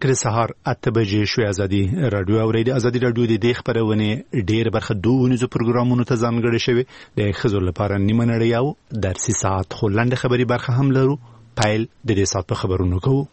کې سهار 8 بجې شوې ازادي رادیو اوریدي. ازادي رادیو د دې خبرونه ډېر برخه دوه پروګرامونو ته ځانګړې شوی د خزر لپاره نیمه نړۍ او درسي ساعت خو لاندې خبري برخه هم لرو. پایل د دې ساعت په خبرونو کوو.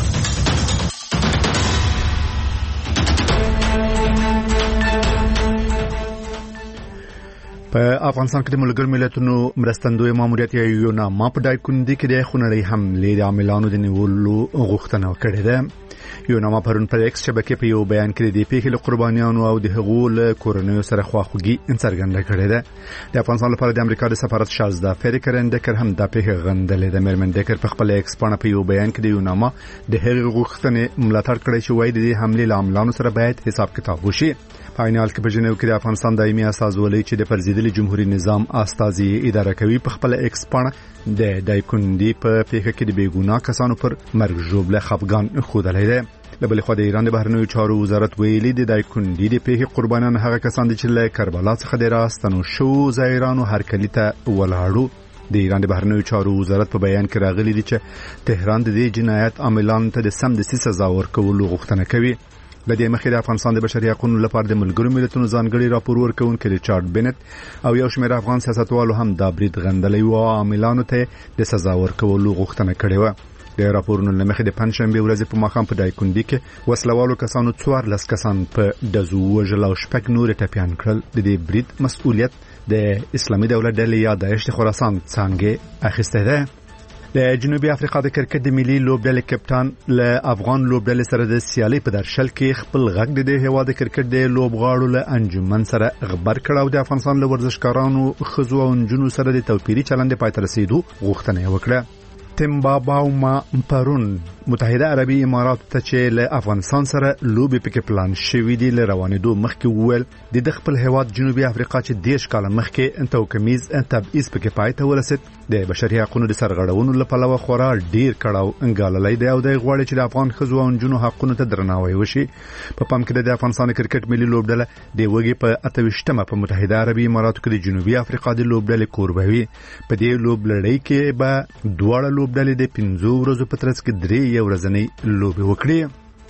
په افغانستان کې د ملګرو ملتونو مرستندوی ماموریت یو نه ما په دایکوندي کې د خونړۍ حملې د عاملانو د نیولو غوښتنه کړې ده. یو نامه پرون پر ایکس شبکې په یو بیان کې د پیښې له قربانیانو او د هغو له کورنیو سره خواخوږي څرګنده کړې ده. د افغانستان لپاره د امریکا د سفارت شازده فریکرن ډکر هم د پیښې غندلې ده. مېرمن ډکر په خپل ایکس باندې په یو بیان کې د یو نامه د هغې غوښتنې ملاتړ کړې چې وایي د حملې له عاملانو سره باید حساب کتاب وشي. په عینال کې په جنیو کې د افغانستان دایمي استازولۍ چې د پرزیدلي جمهوریت نظام استازي اداره کوي په خپل ایکس باندې د دایکوندي په پیښه کې د بیګناه کسانو پر مرګ ژوبله خفګان خوده لیده. لبل خو د ایران د بهرنیو چارو وزارت ویلي د دایکوندي د پیښې قربانیان هغه کسان دي چې له کربلا څخه د راستنو شو زایرانو هرکلی ته ولاړو. د ایران د بهرنیو چارو وزارت په بیان کې راغلي دي چې تهران د دې جنایت عاملانو ته د سمدستي سزا ورکولو غوښتنه کوي. لدې مخې د افغانستان د بشري حقوقو لپاره د ملګرو ملتونو ځانګړي راپور ورکونکي ریچارډ بنت او یو شمېر افغان سیاستوالو هم د برید غندلې او عاملانو ته د سزا ورکولو غوښتنه کړې و. د راپورونو لمخې د پنځشنبه ورځ په ماښام په دایکوندي کې وسلوالو کسانو 14 کسان په دزو وژل او شپږ نور ټپيان کړل. د دې برید مسؤلیت د اسلامي دولت ډلې یا داعش خراسان څنګه اخیسته ده. د جنوبي افریقا د کرکټ د ملي لوبډلې کپټان له افغان لوبډلې سره د سیالي په درشل کې خپل غږ د هوا د کرکټ د لوبغاړو له انجمن سره خبر کړ او د افغانستان له ورزشکارانو خزو او انجونو سره د توپیري چلند پای ته رسیدو غوښتنه وکړه. تمباباوما پرون متحده عربي امارات ته چې له افغانستان سره لوبي پکې پلان شوې دي له روانېدو مخکې وویل د خپل هیواد جنوبي افریقا چې 10 کال مخکې توکمیز تبعیض پکې پای ته ورسید د بشري حقوقو د سرغړونو لپاره خورا ډیر کړهو انګاللې دی او د غوړې چې د افغان خزو او انجونو حقوقو ته درناوی وشي. په پام کې د افغانستان کرکټ ملي لوبډله د وګي په 28مه په متحده عربي اماراتو کې د جنوبي افریقا د لوبډلې کوربوي. په دې لوبلړۍ کې به دواړه لوبډلې د 15 ورځې په ترڅ کې 3 ورځنۍ لوبي وکړي.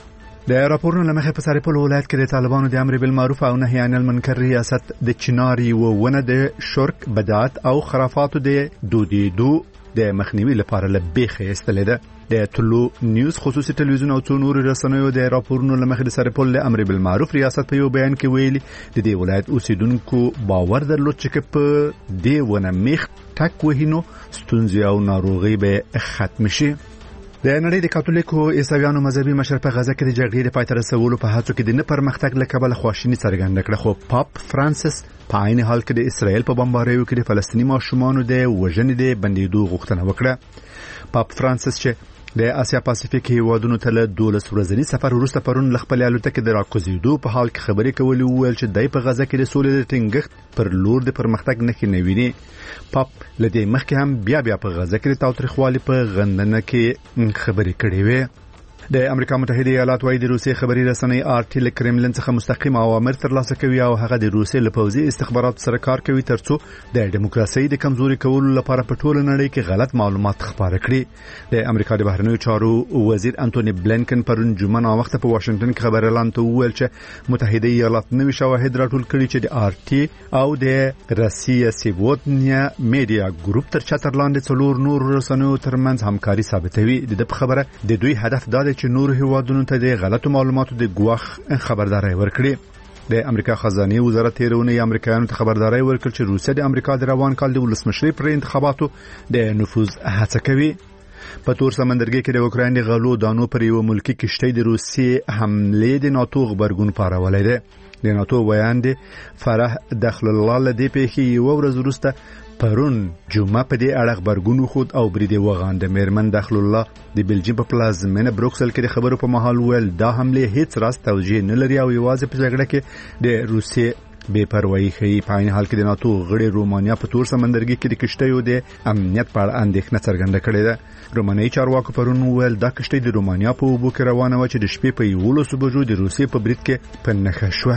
د راپورونو لمخې په سرپل ولایت کې د طالبانو د امر بالمعروف او نهي عن المنکر ریاست د چناري و ونه د شرک بدعت او خرافاتو د دودیدو د مخنیوي لپاره لبیخه استلې ده. د طلوع نیوز خصوصي تلویزیون او څو نور رسنیو د راپورونو لمخې د سرپل د امر بالمعروف ریاست په یو بیان کې ویلي د دې ولایت اوسیدونکو باور درلود چې په دې ونه میخ ټک وهینو ستونزې او ناروغي به ختم شي. د نړۍ د کاتولیکو عیسویانو مذهبي مشر په غزه کې د جګړې د پای ته رسولو په هڅو کې د نه پرمختګ له کبله خواشیني څرګنده کړه. خو پاپ فرانسیس په عین حال کې د اسرائیل په بمباریو کې د فلسطیني ماشومانو د وژنې د بندیدو غوښتنه وکړه. پاپ فرانسیس چې د اسیا پاسفیک هیوادونو ته له 12 ورځني سفر وروسته پرون خپل الوتکې د راکوزیدو په حال کې خبرې کولې وویل چې دای په غزه کې د سولې د ټینګښت پر لور د پرمختګ نښې نه ویني. پاپ لدې مخکې هم بیا په غزه کې د تاوتریخوالي په غندنه کې خبرې کړې وې. د امریکا متحده ایالات وايي د روسیې خبري رسنۍ آرټي له کرملین څخه مستقیم اوامر ترلاسه کوي او هغه د روسیې له پوځي استخباراتو سره کار کوي ترڅو د ډیموکراسي د کمزوري کولو لپاره په ټوله نړۍ کې غلط معلومات خپاره کړي. د امریکا د بهرنیو چارو وزیر انټونی بلینکن پرون جمعه نا وخت په واشنگټن کې خبر اعلان ته وویل چې متحده ایالات نوي شواهد راټول کړي چې د آرټي او د روسیې سیوودنیا میډیا ګروپ تر چتر لاندې څلور نور رسنیو ترمنځ همکاري ثابتوي. د خبره د دوی هدف دا چې نور هیوادونو ته د غلطو معلوماتو د ګواښ خبرداري ورکړي. د امریکا خزانه وزارت تیرونه امریکایانو ته خبرداري ورکړ چې روسیه د امریکا د روان کال د ولسمشری پر انتخاباتو د نفوذ هڅه کوي. په تور سمندرګي کې د اوکراین د غلو دانو پر یو ملکی کشتۍ د روسیې حمله د ناتو خبرګون پارولې ده. د ناتو ویاند فرح دخل الله لدې پیښې یو ورځ وروسته پرون جمعه په دې اړه خبرګون خود او بریدي وغاند. مېرمن دخل الله د بلجیم په پلازمینه بروکسل کې د خبرو په محل ویل دا حمله هیڅ راز توجیه نه لري او یوازې په جګړه کې د روسیې بے پروايي ښيي. په عین حال کې د ناتو غړي رومانیا په تور سمندرګي کې د کشتیو د امنیت په اړه اندېښنه څرګنده کړې ده. رومانیایي چارواکو پرون ویل دا کشتۍ د رومانیا په اوبو کې روانه و چې د شپې په 11 بجو د روسیې په برید کې په نښه شوه.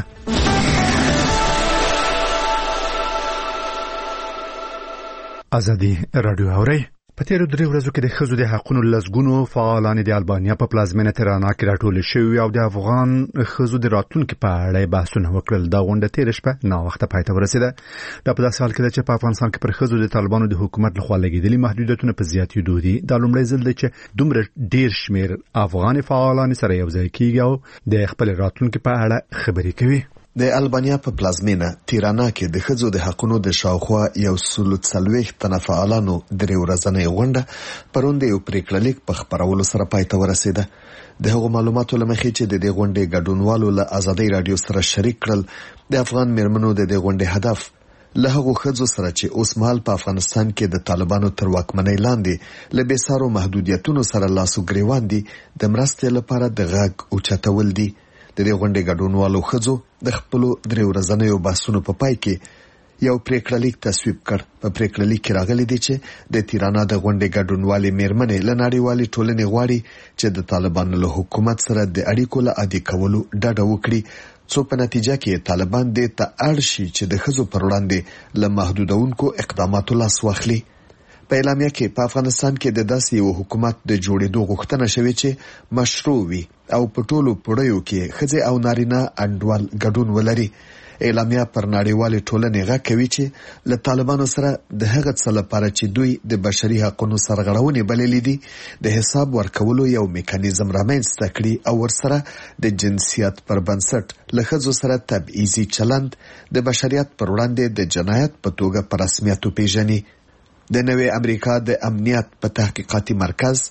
ازادي رادیو اوري په تیرو 3 ورځو کې د ښځو د حقوقو لزګونو فعالان د البانیا په پلازمینه تیرانا کې راټول شوي او د افغان ښځو د راتلونکو په اړه بحثونه وکړل. دا غونډه تیر شپه نا وخت پای ته ورسیده. دا په داسې حال کې چې په افغانستان کې پر ښځو د طالبانو د حکومت لخوا لګیدلي محدودیتونه په زیاتېدو دي. دا لومړی ځل دی چې دومره ډیر شمیر افغان فعالان سره یو ځای کیږي او د خپل راتلونکو په اړه خبرې کوي. د البانیا په پلازمینه تیرانا کې د ښځو د حقوقو د شاوخوا 140 تنه فعالانو درې ورځنۍ غونډه پروند یو پریکړلیک په خبرولو سره پای ته ورسیده. د هغو معلوماتو لمخې چې د دې غونډې ګډونوالو له آزادۍ رادیو سره شریک کړل، د افغان میرمنو د دې غونډې هدف له هغو ښځو سره چې اوس مهال په افغانستان کې د طالبانو تر واکمنۍ لاندې له بېسارو محدودیتونو سره لاس و ګریوان دي د مرستې لپاره د غږ اوچتول دي. د دې غونډې ګډونوالو ښځو د خپلو 3 ورځنیو بحثونو په پای کې یو پریکړلیک تصویب کړ. په پریکړلیک کې راغلي دي چې د تیرانا د غونډې ګډونوالې میرمنې له نړیوالې ټولنې غواړي چې د طالبانو له حکومت سره د اړیکو له عادي کولو ډډه وکړي، څو په نتیجه کې طالبان دې ته اړ شي چې د ښځو پر وړاندې له محدودونکو اقداماتو لاس واخلي. په اعلامیه کې په افغانستان کې د داسې یو حکومت د جوړېدو غوښتنه شوې چې مشروع وي او په ټولو پړیو کې ښځې او نارینه انډول ګډون ولري. اعلامیه پر نړیوالې ټولنې غږ کوي چې له طالبانو سره د هغه څه لپاره چې دوی د بشري حقوقو سرغړونې بللې دي د حساب ورکولو یو میکانیزم رامنځته کړي او ورسره د جنسیت پر بنسټ له ښځو سره تبعیضي چلند د بشریت پر وړاندې د جنایت په توګه په رسمیت وپیژني. د نوې امریکا د امنیت په تحقیقاتي مرکز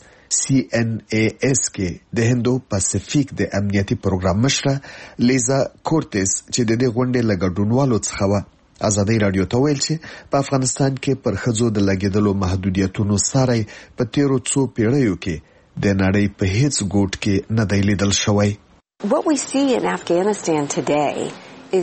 CNAS کې د هندو پاسفیک د امنیتي پروګرام مشره لیزا کورتس چې د دې غونډې له ګډونوالو څخه و آزادۍ رادیو ته ویل چې په افغانستان کې پر ښځو د لګیدلو محدودیتونو ساري په تیرو څو پیړیو کې د نړۍ په هیڅ ګوټ کې نه دی لیدل شوی. What we see in Afghanistan today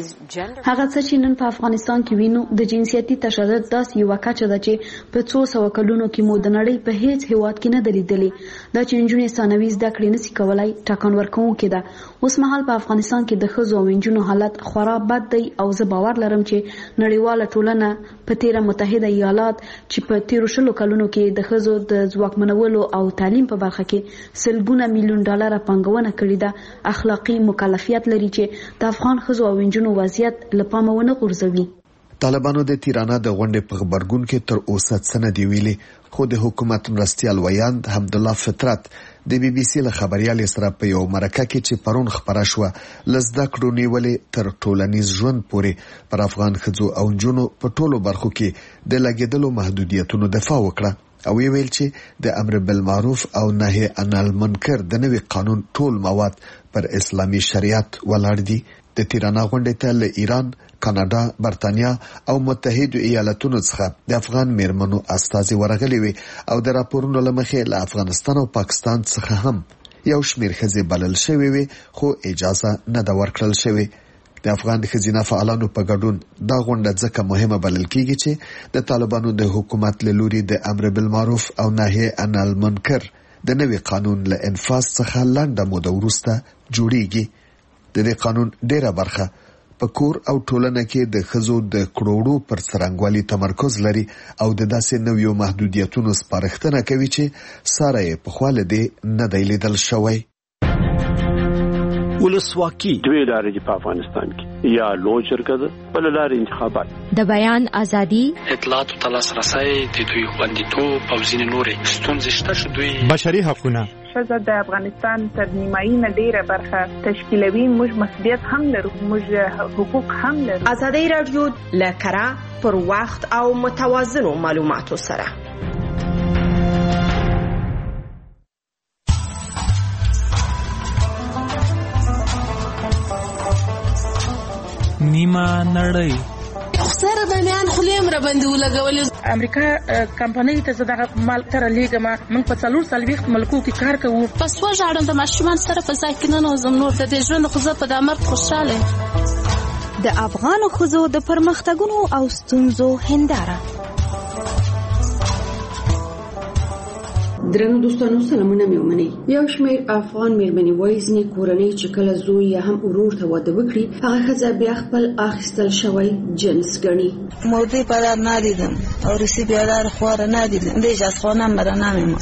هغه څه چې نن په افغانستان کې وینو د جنسیتي تشدد داسې یو کچه ده چې په 200 کلونو کې مو د نړۍ په هیڅ هیواد کې نه دی لیدلی. دا چې نجونې ثانوي زده کړې نشي کولای ټاکن ورکوونکې ده. اوس مهال په افغانستان کې د ښځو او نجونو حالت خورا بد دی او زه باور لرم چې نړیواله ټولنه په تیره متحده ایالات چې په تیرو 100 کلونو کې د ښځو د ځواکمنولو او تعلیم په برخه کې سلګونه میلیون ډالر پانګونه کړې ده، اخلاقی مکلفیت لري چې د افغان ښځو او وضعیت لپاره ونه غورځوي. طالبانو د تیرانا د غونډې په خبرګون کې تر اوسه څه نه دی ویلي، خو د حکومت مرستیال ویاند حمدالله فطرت د BBC له خبريال سره په یو مرکه کې چې پرون خبره شوه لزده کړو نیولې تر ټولنیز ژوند پورې پر افغان ښځو او نجونو په ټولو برخو کې د لګیدلو محدودیتونو دفاع وکړه او ویل چې د امر بالمعروف او نهي عن المنکر د نوي قانون ټول مواد پر اسلامي شریعت ولاړ دي. د تیرانا غونډې ته له ایران، کاناډا، برتانیا او متحده ایالاتونو څخه د افغان میرمنو استازي ورغلي وي او د راپورونو لمخې له افغانستان او پاکستان څخه هم یو شمیر ښځې بلل شوی وي خو اجازه نه ده ورکړل شوی. د افغان ښځینه فعالانو په ګډون دا غونډه ځکه مهمه بلل کیږي چې د طالبانو د حکومت له لوري د امر بالمعروف او نهي عن المنکر د نوي قانون له انفاذ څخه لنډه موده وروسته جوړیږي. د دې قانون ډیره برخه په کور او ټولنه کې د ښځو د کړوړو پر څرنګوالي تمرکز لري او د داسې نویو محدودیتونو سپارښتنه کوي چې ساره یې پخوا له دې نه دی لیدل شوی. ولسواکي دوی لارې په افغانستان کې یا لوی شرکت بل لارې انتخابات د بیان ازادي اطلاعات او تلاسرسي د دوی خوندیتوب او ځینې نورې ستونزې شته چې دوی بشري حقوقونه ښځه د افغانستان تر نیمایي نه ډیره برخه تشکیلوي. موږ مسؤلیت هم لرو، موږ حقوق هم لرو. آزادۍ رادیو لکره پر وخت او متوازنو معلوماتو سره نیمه نړۍ سره د میان خلیم را باندې ولګول. امریکا کمپنۍ ته زړه مال تر لیګما موږ په 440 ملکو کې کار کوو. پس وژاړم د ماشومان سره په ځای کې نه نوزم نور د دې ژوند خو زه په دامر خوشاله. د افغان ښځو د پرمختګونو او ستونزو هنداره درنو دوستانو سلامونه مې ومنئ. یو شمېر افغان مېرمنې وایي ځینې کورنۍ چې کله زوی یا هم ورور ته واده وکړي هغه ښځه بیا خپل اخیستل شوی جنس ګڼي. موضوع پدر ندیدم عروسی بیادر خوار ندیدم دیج از خانم برا نمیمون.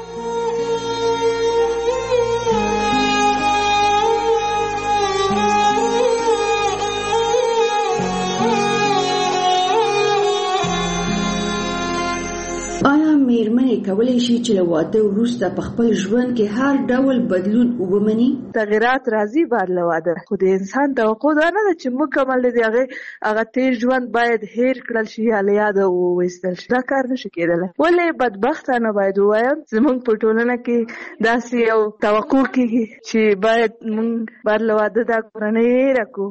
مېرمنې کولی شي چې له واده وروسته په خپل ژوند کې هر ډول بدلون ومني؟ تغیرات راځي بعد له واده، خو د انسان توقع دا نه ده چې مکمل دی هغه تیر ژوند باید هیر کړل شي یا له یاده وویستل شي. دا کار نشي کېدلی. ولې بدبختانه باید ووایم زموږ په ټولنه کې داسې یو توقع کېږي چې باید موږ بعد له واده دا کورنۍ هیره کړو.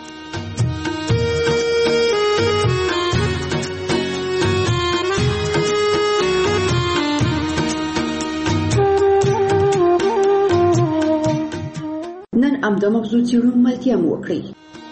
نن همدا موضوع څېړو ملتیا مو وکړئ.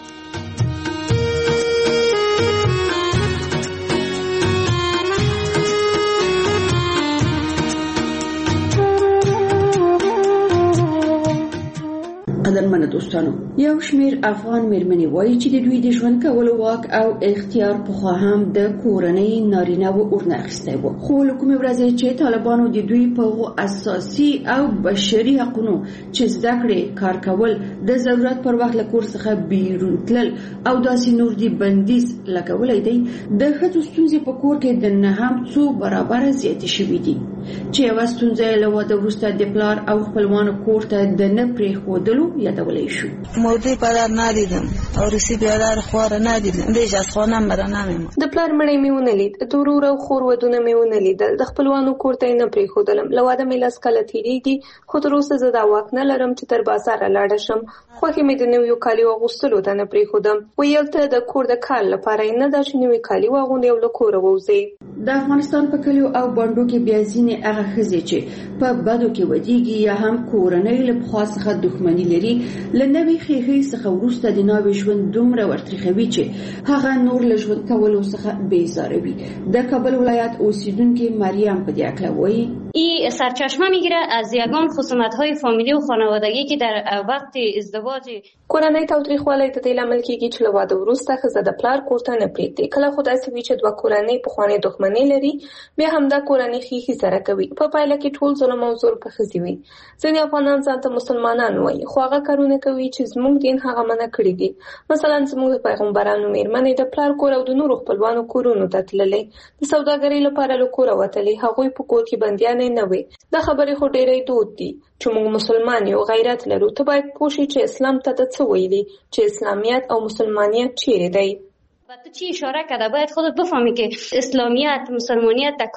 قدرمنو دوستانو، یو شمېر افغان مېرمنې وایي چې د دوی د ژوند کولو واک او اختیار پخوا هم د کورنۍ نارینه‌وو ورنه اخیستی و، خو له کومې ورځې چې طالبانو د دوی په اساسي او بشري حقونو چې زده کړې، کار کول، د ضرورت پر وخت له کور څخه بیرون تلل او داسې نور دي بندیز لګولی دی، د ښځو ستونزې په کور کې د نه هم څو برابره زیاتې شوي دي چې یوه ستونزه یې له واده وروسته د پلار او خپلوانو کور ته د نه پرېښودلو یادولی شو. موضوع پدر ندیدم عروسی بیادر خوار ندیدم دیج از خانم برا نمیمون. د پلار مړی مې ونه لید، د ورور او خور ودونه مې ونه لیدل، د خپلوانو کور ته نه پرېښودلم. له واده مې لس کاله تېرېږي، خو تر اوسه زه دا واک نه لرم چې تر بازاره لاړه شم. خوښې مې د نویو کالیو اغوستلو ته نه پرېښودم. ویل ته د کور د کار لپاره یې نه ده چې نوي کالي واغوندې او له کوره ووځې. د افغانستان په کلیو او بانډو کې بیا ځینې هغه ښځې چې په بدو کې ودیږي یا هم کورنۍ له پخوا څخه دښمني لري، له نوې ښېښې څخه وروسته د ناوې ژوند دومره ورتریخوي چې هغه نور له ژوند کولو څخه بیزاره وي. د کابل ولایت اوسیدونکې مریم په دې هکله وایي: این سرچشمه میگیره از یگان خصومت‌های فامیلی و خانوادگی که در وقت ازدواج کورنۍ تاوتریخوالی د دې لامل کېږي چې له واده وروسته ښځه د پلار کور ته نه پرېږدي. کله خو داسې وي چې دوه کورنۍ پخوانۍ دښمنۍ لري، بیا همدا کورنۍ ښېښې سره کوي. په پایله کې ټول ظلم او زور په ښځې وي. ځینې افغانان ځان ته مسلمانان وایي، خو هغه کارونه کوي چې زموږ دین هغه منع کړي دي. مثلا زموږ د پیغمبرانو مېرمنې د پلار کور او د نورو خپلوانو کورونو ته تللې، د سوداګرۍ لپاره له کوره وتلې، هغوی په کور کې بندیانې نه وي. دا خبرې خو ډېرې دود دي چې موږ مسلمان یو، غیرت لرو. ته باید پوه شې چې اسلام ته د څه ویلي، چې اسلامیت او مسلمانیت چیرې دی. تو چی اشاره کرده باید خودت بفهمی که اسلامیت مسلمانیت در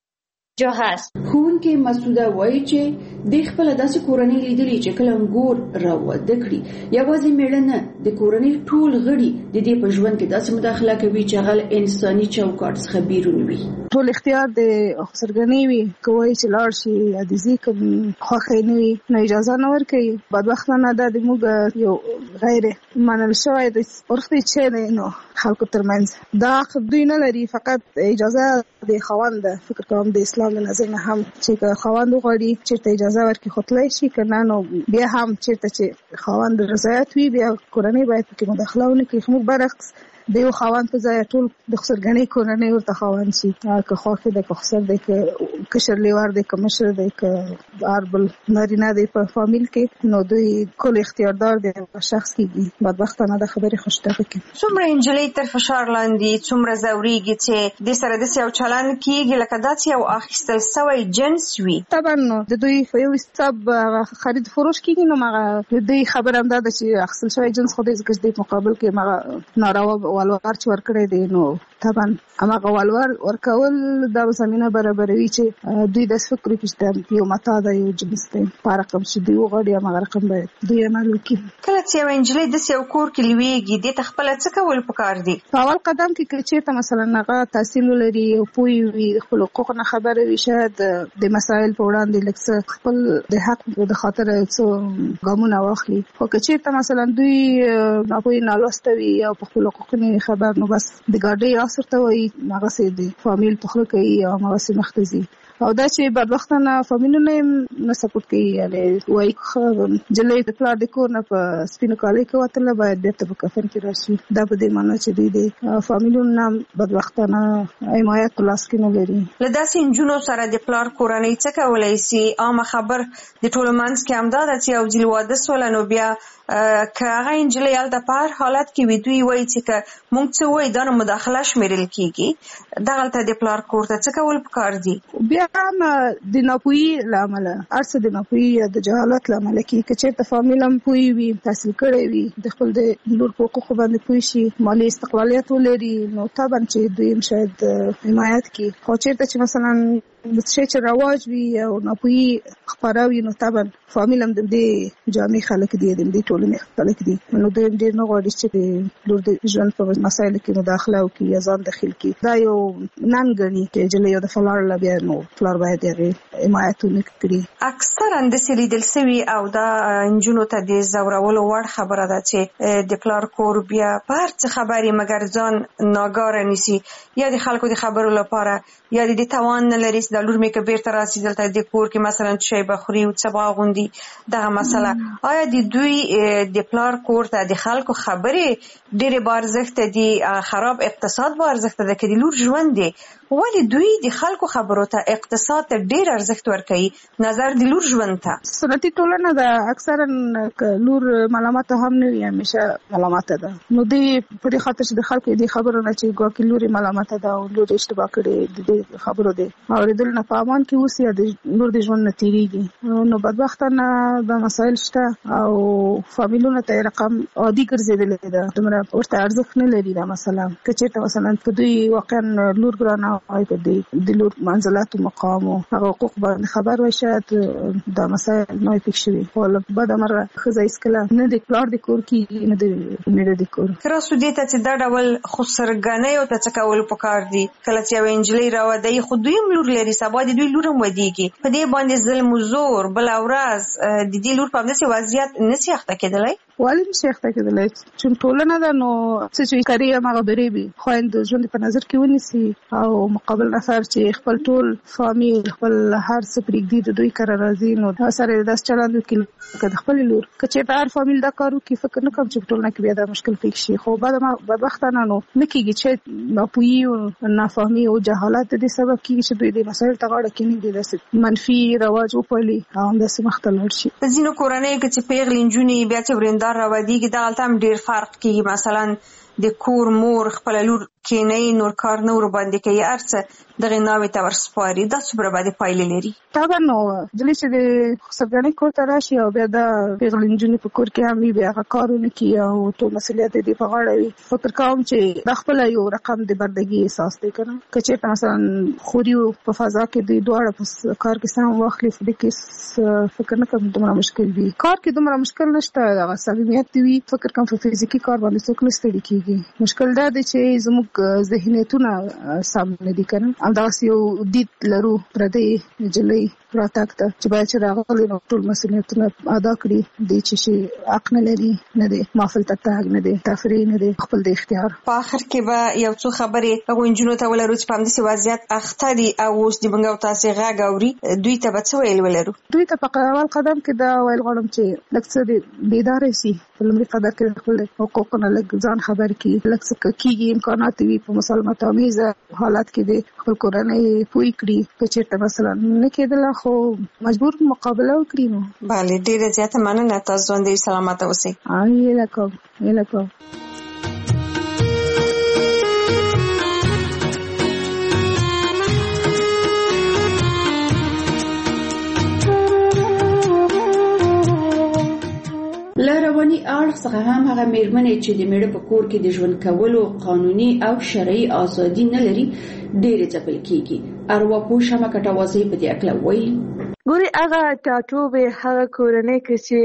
کجا هست. ښوونکې مسعوده وایي چې د خپل داسې کورنۍ لیدلې چې کله انګور راواده کړي، یوازې میړه نه، د کورنۍ ټول غړي د دې په ژوند کې داسې مداخله کوي چې هغه انساني چوکاټ څخه بیرون وي. ټول اختیار د څرګندۍ وي، کوي چې لاړ شي یا د ځي کوم خوښه نه وي نو اجازه نه ورکوي. بدبختانه دا د موږ یو غیر منل شوی د ورختي چې نو خلکو ترمنځ دا دوی نه لري، فقط اجازه د خاوند. فکر کوم د اسلام له نظر نه هم چې خاوند غواړي چې اجازه ورکړي خپلای شي، کنه نو بیا هم چې خاوند رضایت وي بیا کورنۍ باید پکې مداخله ونه کړي. موږ برعکس د یو خاوند په ځای ټول د خسرګنۍ کورنۍ ورته خاوند شي، که خوښ دی، که خسر دی، که کشر لیوار دی، که مشر دی، که هر بل نارینه دی په فامیل کې، نو دوی کل اختیاردار دی په شخص کېږي. بدبختانه د خبرې خوشتبه کوي. څومره نجلۍ تر فشار لاندې څومره ځورېږي چې د سره داسې یو چلند کېږي لکه داسې یو اخیستل سوی جنس وي. طبعا نو د دوی په یو حساب خرید فروش کېږي، نو هغه د دوی خبره هم دا ده چې اخیستل سوی جنس خو دی ځکه چې د مقابل کې هغه ناروا والوار چې ورکړی دی، نو طبعا هغه والوار ورکول دا زمینه برابروي چې دوی د فکر کې یو متا ده، یو جنس دی، په رقم چې دوی وغواړي هغه رقم باید دوی عمل وکړي. کله چې یو نجلۍ داسې یو کور کې لویږي، دې ته خپله څه کول پکار دي؟ په اول قدم کې چېرته مثلا هغه تحصیل ولري او پوه وي، د خپلو حقوقو نه خبره وي، شاید د مسایل په وړاندې لږ څه خپل د حق د خاطر څه ګامونه واخلي. خو که چېرته مثلا دوی ناپوهي نالوسته وي او په خپلو حقوقو نه خبر، نو بس د ګاډۍ آس ورته وایي، هغسې د فامیل په خوله کوي او همغسې مخته ځي. او دا چې بدبختانه فامیلونه نه سپورټ کوي، یعنی وایي جلۍ د پلار د کور نه په سپینو کالۍ کې وتله باید بیرته په کفن کې راشي. دا په دې معنی چې دوی د فامیلونو نه بدبختانه حمایت په لاس کې نه لري. له داسې نجونو سره د پلار کورنۍ څه کولی شي؟ عامه خبر د ټولو منځ کې همدا ده چې یو ځل واده سوله نو بیا که هغه نجلۍ هلته په هر حالت کې وي دوی وایي چې که موږ څه وایي دا نو مداخله شمیرل کېږي. دغلته د پلار کور ته څه کول پکار دي؟ بیا هم د ناپوهي له امله هر څه د ناپوهي یا د جهالت له امله کېږي. که چېرته فامیل هم پوه وي، تحصیل کړی وي، د خپل د لور په حقوقو باندې پوه شي، مالي استقلالیت ولري، نو طبعا چې دوی هم شاید حمایت کړي. خو چېرته چې مثلا شی چې رواج وي او ناپوهي خپاره وي نو طبعا فامیل هم د دې جامع خلک دي، د دې ټولنې خلک دي، نو دوی ډېر نه غواړي چې د لور د ژوند په مسایلو کې مداخله وکړي یا ځان دخیل کړي. دا یو نن ګڼي چې جلۍ د فلار له بیا نو فلار باید هغې حمایت ونه کړي. اکثرا داسې لیدل سوي او دا نجونو ته د ځورولو وړ خبره ده چې د پلار کور بیا په هر څه خبرې مګر ځان ناګاره نیسي، یا د خلکو د خبرو لپاره یا د توان نه لري چې د لور مې که بیرته راسي دلته د کور کې مثلا شی به خوري او څه به اغوندي. دغه مسله آیا د دوی د پلار کور ته د خلکو خبرې ډېرې با ارزښته دي، خراب اقتصاد با ارزښته ده، که د لور ژوند دی ولې دوی د خلکو خبرو ته اقتصاد ته ډېر ارزښت ورکوي نظر د لور ژوند ته؟ سنتي ټولنه ده اکثرا که لور ملامته هم نه وي همیشه ملامته ده، نو دوی په دې خاطر چې د خلکو دې خبرو نه چې ګواکې لور ملامته ده او لور اشتباه کړې د دې خبرو دی اورېدل نه په امان کې اوسي یا د لور د ژوند نه تېرېږي. نو بدبختانه دا مسایل شته او فامیلونو ته رقم عادي ګرځېدلې ده، دومره ورته ارزښت نه لري دا مسله. که چېرته مثلا په دوی واقعا لور ګرانه وای په دې د لور منزلت او مقام او حقوق باندې خبر وای شاید دا مسایل نه پېښ شوي. خو بعد امره ښځه هېڅکله نه د پلار د کور کې نه د میړه د کور. که راسو دې ته چې دا ډول خسرګنیو ته څه کول پکار دي؟ کله چې یوه نجلۍ راودوي خو دوی هم لور لري، سبا د دوی لور هم ودېږي، په دې باندې ظلم و زور بله ورځ د دې لور په همداسې وضعیت نسي اخته کېدلی؟ ولې نشي اخته کېدلی؟ چې ټولنه ده نو څه چې کاري هماغه برې وي، خویند ژوند په نظر کې ونیسي او مقابل نفر چې خپل ټول فامیل خپل هر څه پرېږدي د دوی کره راځي نو سره یې داسې چلند وکړي لکه د خپلې لور. که چېرته هر فامیل دا کار وکړي فکر نه کوم چې په ټولنه کې بیا دا مشکل پېښ شي. خو بدبختانه نو نه کېږي چې ناپوهي او نافهمي او جهالت د دې سبب کېږي چې دوی د مسایلو ته غاړه کېنږدي، داسې منفي رواج وپالي او همداسې مخته لاړ شي. په ځینو کورنیو کې چې پیغلې نجونې بیا چې ورېندار راودېږي دغلته هم ډېر فرق کېږي، مثلا د کور مور خپله لور کېنوي نور کار نه ورباندې کوي، هر څه دغې ناوې ته ورسپاري. دا څومره بدې پایلې لري؟ طبعا نو جلۍ چې د خسرګنۍ کور ته راشي او بیا د پیغلې نجونې په کور کې هم وي بیا هغه کار ونه کړي او ټول مسؤلیت یې په غاړه وي، فکر کوم چې دا خپله یو رقم د بردګي احساس دی که نه. که چېرته مثلا خوري په فضا کې دوی دواړه په کار کې سم واخلي په دې کې فکر نه کوم دومره مشکل وي. کار کې دومره مشکل نشته، دغه صمیمیت وي، فکر کوم په فزیکي کار باندې څوک نه ستړي کېږي. مشکل دا دی چې زموږ ذهنیتونه سم نه دي که نه. همدغسې یو دید لرو پردۍ نجلۍ راتګ ته چې باید چې راغلي نو ټول مسؤلیتونه ادا کړي، دی چې شي حق نه لري، نه دی مافل ته تګ، نه دی تفریح، نه دی خپل د اختیار. په آخر کې به یو څو خبرې هغو نجونو ته ولرو چې په همداسې وضعیت اخته دي او اوس د موږ او تاسې غږ اوري، دوی ته به څه ویل ولرو؟ دوی ته په اول قدم کې دا ویل غواړم چې لږ څه بیداره شي، په لومړي قدر کې خپل حقوقو نه لږ ځان خبر کړي، لږ څه کېږي امکانات وي په مسالمت آمیزه حالت کې د خپل کورنۍ پوه کړي. که چېرته مثلا نه کېدله خو مجبور مقابله وکړي نو. بله ډېره زیاته مننه، تاسو ژوندۍ سلامته اوسئ. هیله کوم. له رواني اړخ څخه هم هغه مېرمنې چې د میړه په کور کې د ژوند کولو قانوني او شرعي ازادي نه لري ډېرې ځپل کېږي. ارواپوه شمه کټوازۍ په دې اړه وایي. ګورې هغه ټاټوبې هغه کورنۍ کې چې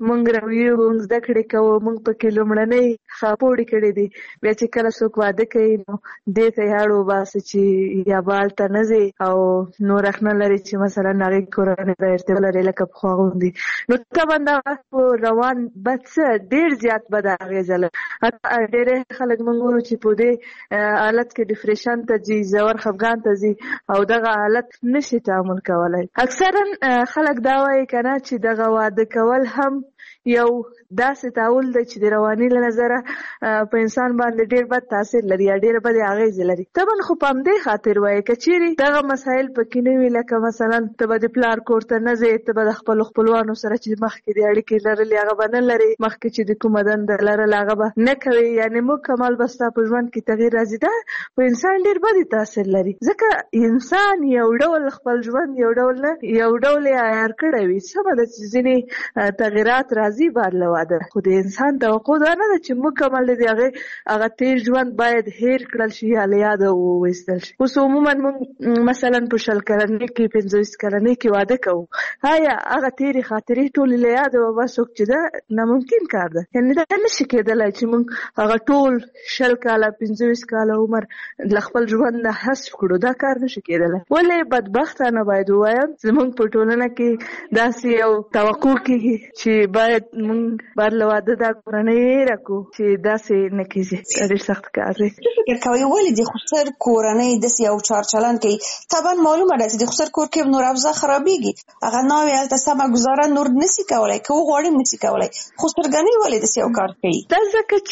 مونږ راویو مونږ زده کړې کوو مونږ پکې لومړنۍ خاپوړې کړې دي بیا چې کله څوک واده کوي نو دې ته یاړو باسي چې یا بال ته نه ځي او نور حق نه لري چې مثلا هغې کورنۍ ته ارتباط لري لکه پخوا غوندې نو طبعا دغه روان بد څه ډېر زیات بد اغېزه لري ډېری خلک مونږ ګورو چې په دې حالت کې ډپریشن ته ځي ژور خفګان ته ځي او دغه حالت نشي تعامل کولی اکثرا خلک دا وایي که نه چې دغه واده کول هم یو داسې تعامل دی چې د رواني له نظره په انسان باندې ډېر بد تاثیر لري یا ډېر بد اغېزې لري طبعا خو په همدې خاطر وایي که چیرې دغه مسایل پکې نه وي لکه مثلا ته به د پلار کور ته نه ځې ته به د خپلو خپلوانو سره چې مخکې د اړیکې لرلې هغه به نه لرې مخکې چې د کومه دنده لرله هغه به نه کوې یعنې مکمل به ستا په ژوند کې تغییر راځي دا په انسان ډېر بدې تاثیر لري ځکه انسان یو ډول خپل ژوند یو ډول نه یو ډول یې عیار کړی وي سمه ده چې ځینې تغیرات راځي بعد له واده خو د انسان توقع دا نه ده چې مکمل د هغه تیر ژوند باید هیر کړل شي یا له یاده وویستل شي اوس عموما موږ مثلا په 20 کلنۍ کې 25 کلنۍ کې واده کوو آیا هغه تیرې خاطرې ټولې له یاده وباسو چې دا ناممکن کار ده یعنې دا نشي کېدلی چې موږ هغه ټول 20 کاله 25 کاله عمر له خپل ژوند نه حذف کړو دا کار نشي کېدلی ولې بدبختانه باید ووایم زموږ په ټولنه کې داسې یو توقع کېږي چې باید مونږ باید له واده دا کورنۍ هېره کړو چې داسې نه کېږي دا ډېر سخت کار دی فکر کوئ ولې د خسر کورنۍ داسې یو چارچلن کوي طبعا معلومه ده چې د خسر کور کې نور افزا خرابېږي هغه ناوې هلته سمه ګزاره نور نشي کولی که وغواړي نشي کولی خسرګنۍ ولې داسې یو کار کوي دا ځکه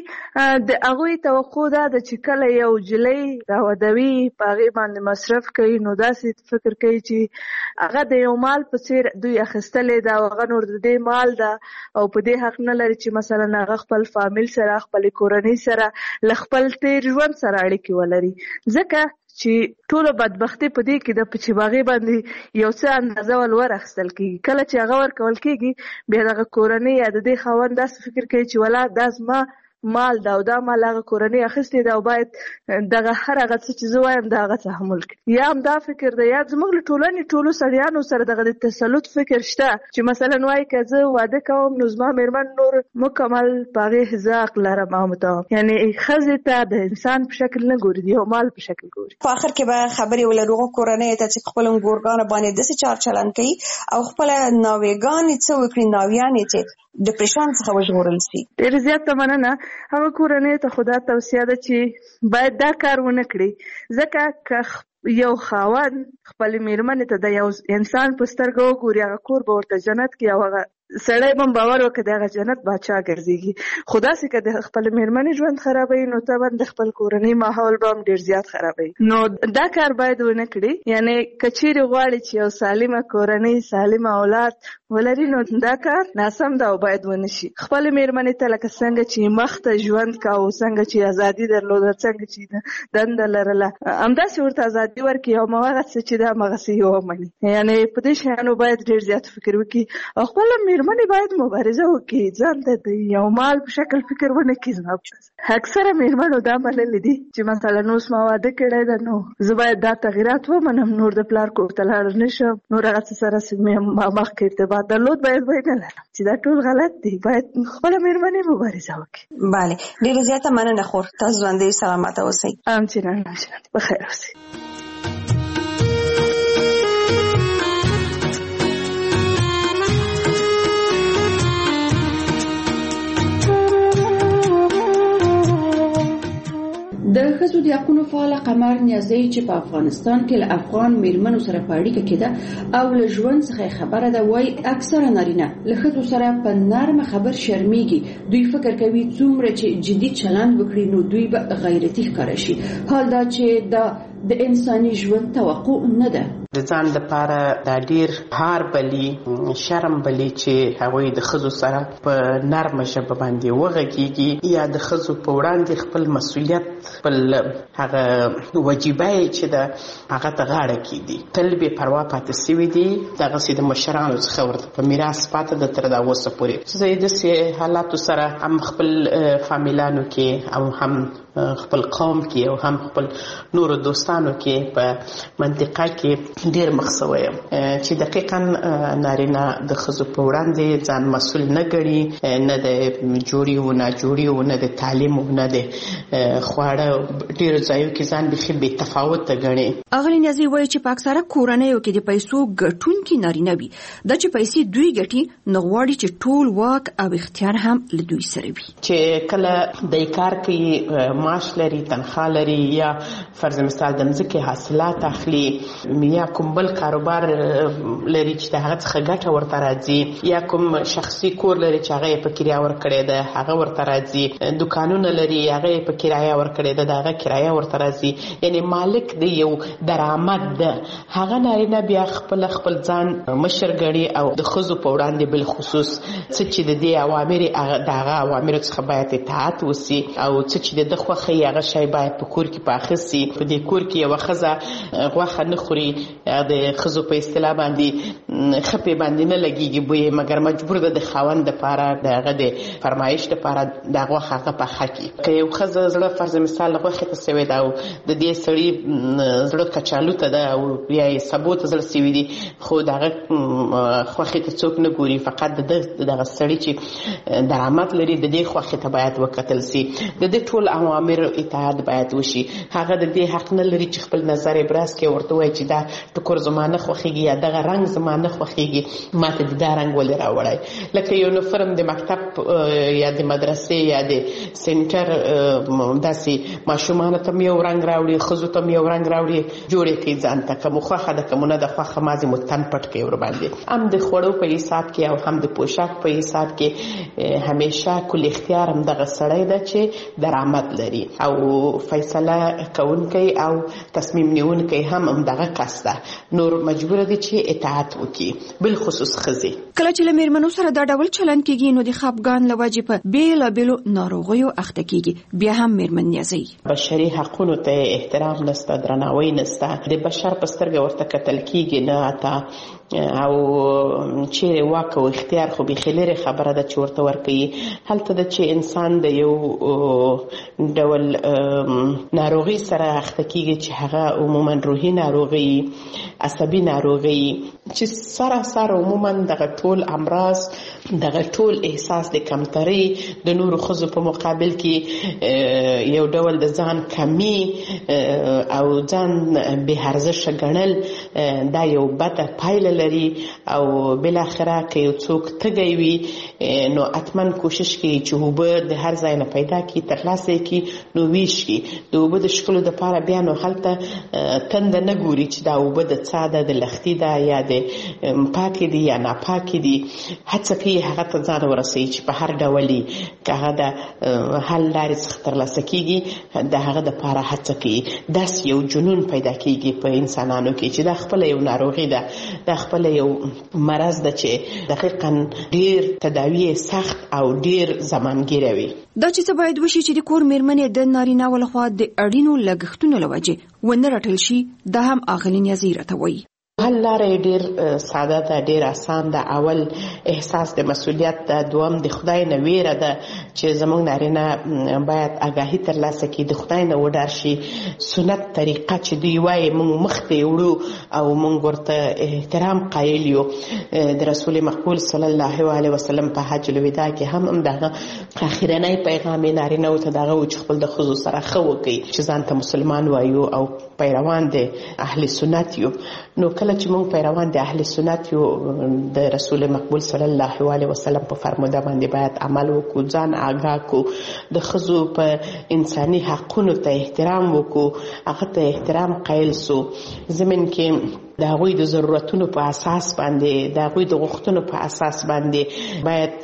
چې د هغوی توقع دا ده چې کله یو نجلۍ راودوي په هغې باندې مصرف کوي نو داسې فکر کوي چې هغه د یو مال په څېر دوی اخیستلې ده او هغه نور د دې مال ده او په دې حق نه لري چې مثلا هغه خپل فامیل سره خپل کورنۍ سره له خپل تیر ژوند سره اړیکې ولري ځکه چې ټولو بدبختي په دې کې ده چې باغې باندې یو څه اندازه ور اخیستل کېږي کله چې هغه ورکول کېږي بیا دغه کورنۍ یا د دې خاوند داسې فکر کوي چې ولا دا زما مال دا او دا مال هغه کورنۍ اخیستې ده او باید دغه هر هغه څه چې زه وایم د هغه تحمل کړي یا هم دا فکر دی یا زموږ له ټولنې ټولو سړیانو سره دغه د تسلط فکر شته چې مثلا وایي که زه واده کوم نو زما مېرمن نور مکمل په هغې زه حق لرم او متوم یعنې ښځې ته د انسان په شکل نه ګوري د یو مال په شکل ګوري په آخر کې به خبرې ولرو کورنۍ ته چې خپل ګورګانو باندې داسې چار چلند کوي او خپله ناوېګانې څه وکړي ناویانې چې ډپریشن څخه وژغورل شي ډېر زیاته مننه هغه کورنۍ ته خو دا توصیه ده چې باید دا کار ونه کړي ځکه که یو خاوند خپلې مېرمنې ته د یو انسان په سترګه وګوري هغه کور به ورته جنت کړي او هغه سړی به هم باور وکړي د هغه جنت باچا ګرځېږي خو داسې که د خپلې مېرمنې ژوند خرابوي نو طبعا د خپل کورنۍ ماحول به هم ډېر زیات خرابوي نو دا کار باید ونه کړي یعنې که چیرې غواړي چې یو سالمه کورنۍ سالمه اولاد ولري نو دا کار ناسم ده او باید ونه شي خپلې مېرمنې ته لکه څنګه چې مخته ژوند کوو څنګه چې ازادي درلوده څنګه چې دنده لرله همداسې ورته ازادي ورکړي او هماغه څه چې ده هماغسې یې ومني یعنې په دې شیانو باید ډېر زیات فکر وکړي او خپله مېرمنې باید مبارزه وکړي ځان ته د یو مال په شکل فکر ونه کړي زما اکثره مېرمنو دا منلي دي چې مثلا اوس ما واده کړی ده نو زه باید دا تغیرات ومنم نور د پلار کور ته لاړ نه شم نور هغه څه سره مخکې ارتباط درلود باید نه لرم چې دا ټول غلط دي باید خپله مېرمنې مبارزه وکړي بله ډېره زیاته مننه خور تاسو ژوندۍ سلامته اوسئ همچنان بخیر اوسئ د ښځو د حقونو فعاله قمر نیازی چې په افغانستان کې له افغان میرمنو سره په اړیکه کې ده او له ژوند څخه خبره ده وایي اکثره نارینه له ښځو سره په نرمه خبر شرمیږي دوی فکر کوي څومره چې جدي چلند وکړي نو دوی به غیرتي ښکاره شي حال دا چې دا د انساني ژوند توقع نه ده د ځان لپاره دا ډیر هار بلی شرم بلی چې هغوی د ښځو سره په نرمه ژبه باندې وغږیږي یا د ښځو په وړاندې خپل مسؤلیت خپل هغه وجیبه چې ده هغه ته غاړه کیږدي تل بې پروا پاتې سوي دي دغسې د مشرانو څخه ورته په میراث پاته ده تر دا اوسه پورې زه یې داسې حالاتو سره هم خپل فامیلانو کې او هم خپل قوم کې او هم خپل نورو دوستانو کې په منطقه کې ډیر مخسوي چې دقیقاً نارینه د ښځو په وړاندې ځان مسؤل نه ګڼي، نه د جوړي و نه جوړي و نه د تعلیم و نه د خواړه، ډیر ځایو کې ځان بخي بې تفاوته ګڼي. اغلی نیازي وایي چې په اکثره کورنیو کې د پیسو ګټونکي نارینه وي، دا چې پیسې دوی ګټي نو غواړي چې ټول واک او اختیار هم له دوی سره وي. چې کله د کار کوي، معاش لري، تنخواه لري، یا فرض مثال د ځمکې حاصلات اخلي، یا کوم بل کاروبار لري چې د هغه څخه ګټه ورته راځي، یا کوم شخصي کور لري چې هغه په کرایه ورکړی ده هغه ورته راځي، دکانونه لري هغه په کرایه ورکړی ده هغه کرایه ورته راځي، یعنی مالک دی یو درآمد ده. هغه نارینه بیا خپل ځان مشر ګڼي او د ښځو په وړاندې بل خصوص څه چې د دې اوامر د هغه اوامرو څخه باید اطاعت وسي، او څه چې د ده خوښه هغه شی باید په کور کې پاخه سي. په دې کور کې یوه ښځه غوښه نه خوري، د ښځو په اصطلاح باندې خپې باندې نه لګېږي بوی، مګر مجبور ده د خاوند دپاره د هغه د فرمایش دپاره د غوښه هغه پاخه کړي. که یو ښځه زړه فرض مثال غوښې ته سوې ده او د دې سړي زړه کچالو ته ده او یا یې سبو ته زړه سوي دي، خو د هغه خوښې ته څوک نه ګوري، فقط دغه سړي چې درآمد لري د دې خوښې ته باید وکتل سي، د دې ټول اوامر اطاعت باید وشي. هغه د دې حق نه لري چې خپل نظر ابراز کړي، ورته وایي چې دا ټکر زما نه خوښېږي یا دغه رنګ زما نه خوښېږي، ما ته د دا رنګ ولې راوړی. لکه یونیفرم د مکتب یا د مدرسې یا د سنټر داسې ماشومانو ته یو رنګ راوړي، ښځو ته یو رنګ راوړي، جوړې کوي ځان ته، که مو خوښه ده که مو نه ده خوښه، مازې مو تن پټ کوي ورباندې. هم د خوړو په حساب کې او هم د پوشاک په حساب کې همیشه کل اختیار هم دغه سړی ده چې درآمد لري، او فیصله کوونکی او تصمیم نیونکی هم دغه کس ده. نور مجبور دي چې اطاعت وکړي، بالخصوص ښځې. کله چې له میرمنو سره دا ډول چلند کېږي نو د خپګان له وجې په بېلابېلو ناروغیو اخته کېږي. بیا هم میرمن نیازي بشري حقونو ته احترام نسته، درناوی نسته، د بشر په سترګه ورته کتل کېږي نه اته، او چیرې واک او اختیار خو بیخي لرې خبره ده چې ورته ورکوي. هلته ده چې انسان د یو ډول ناروغي سره اخته کېږي چې هغه عموما روحي ناروغي، عصبي ناروغي، چې سراسر عموما دغه ټول امراض، دغه ټول احساس د کمترۍ د نورو ښځو په مقابل کې یو ډول د ځان کمی او ځان بې ارزښته ګڼل، دا یو بده پایله لري. او بالاخره که یو څوک تږی وي نو حتما کوشش کوي چې اوبه د هر ځای نه پیدا کړي، ترلاسه کړي، نو ویش کړي. د اوبه د ښکلو دپاره بیا نو هلته تنده نه ګوري چې دا اوبه د څا ده، د لښتي ده یا د پاکې دي یا ناپاکې دي. هڅه کوي هغه ته ځان ورسوي چې په هر ډول یې که هغه د حل لارې څخه ترلاسه کېږي د هغه دپاره هڅه کوي. داسې یو جنون پیدا کېږي په انسانانو کې چې دا خپله یو ناروغي ده، دا خپله یو مرض ده چې دقیقاً ډېر تداوی سخت او ډېر زمانګیره وي. دا چې څه باید وشي چې د کور میرمنې د نارینه‌و لخوا د اړینو لګښتونو له وجې ونه رټل شي، دا هم اغلې نیازي راته وایي. حل لاره ډیر ساده ده، ډیر آسان ده. اول احساس د مسؤلیت ده، دوم د خدای نه ویره ده چې زموږ نارینه باید آگاهی ترلاسه کړي، د خدای نه وډار شي. سنت طریقه چې دوی وایي موږ مخته وړو او موږ ورته احترام قایل یو. د رسول مقبول صلی الله علیه وسلم په حج الوداع کې هم دغه اخرنی پیغام نارینه او ته دغه چې خپل د ښځو سره ښه وکړي چې ځان ته مسلمان وایو او پیروان د اهل سنت یو. نو کله چې موږ پیروان د اهل سنت یو، د رسول مقبول صلی الله علیه وسلم په فرموده باندې باید عمل وکړو، ځان آگاه کو، د ښځو په انساني حقونو ته احترام وکړو، هغه ته احترام قایل سو. زمین کې د هغوی د ضرورتونو په اساس باندې، د هغوی د غوښتنو په اساس باندې باید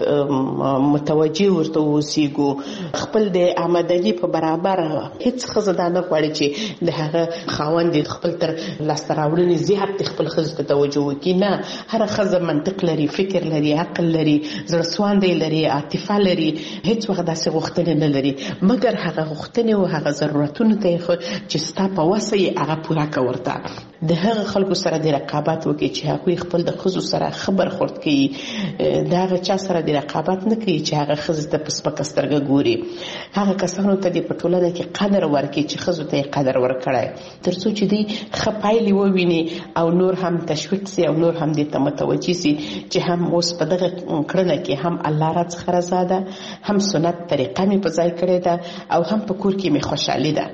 متوجه ورته اوسېږو. خپل د آمدني په برابر هیڅ ښځه دا نه غواړي چې د هغه خاوند خپل تر لاسته راوړنې زیات خپل ښځې ته توجه وکړي. نه، هره ښځه منطق لري، فکر لري، عقل لري، زړه سواندی لري، عاطفه لري، هیڅ وخت داسې غوښتنې نه لري، مګر هغه غوښتنې او هغه ضرورتونو ته چې ستا په وسه یې هغه پوره کړه ورته. د هغه خلکو سره د رقابت وکړي چې هغوی خپل د ښځو سره خبر خورد کوي، د هغه چا سره د رقابت نه کوي چې هغه ښځې ته په سپکه سترګه ګوري. هغه کسانو ته د په ټولنه کې قدر ورکړي چې ښځو ته یې قدر ورکړی، تر څو چې دوی ښه پایلې وویني او نور هم تشویق سي او نور هم دې ته متوجه سي چې هم اوس په دغه کړنه کې هم الله راڅخه رضا ده، هم سنت طریقه مې په ځای کړې ده او هم په کور کې مې خوشحالي ده.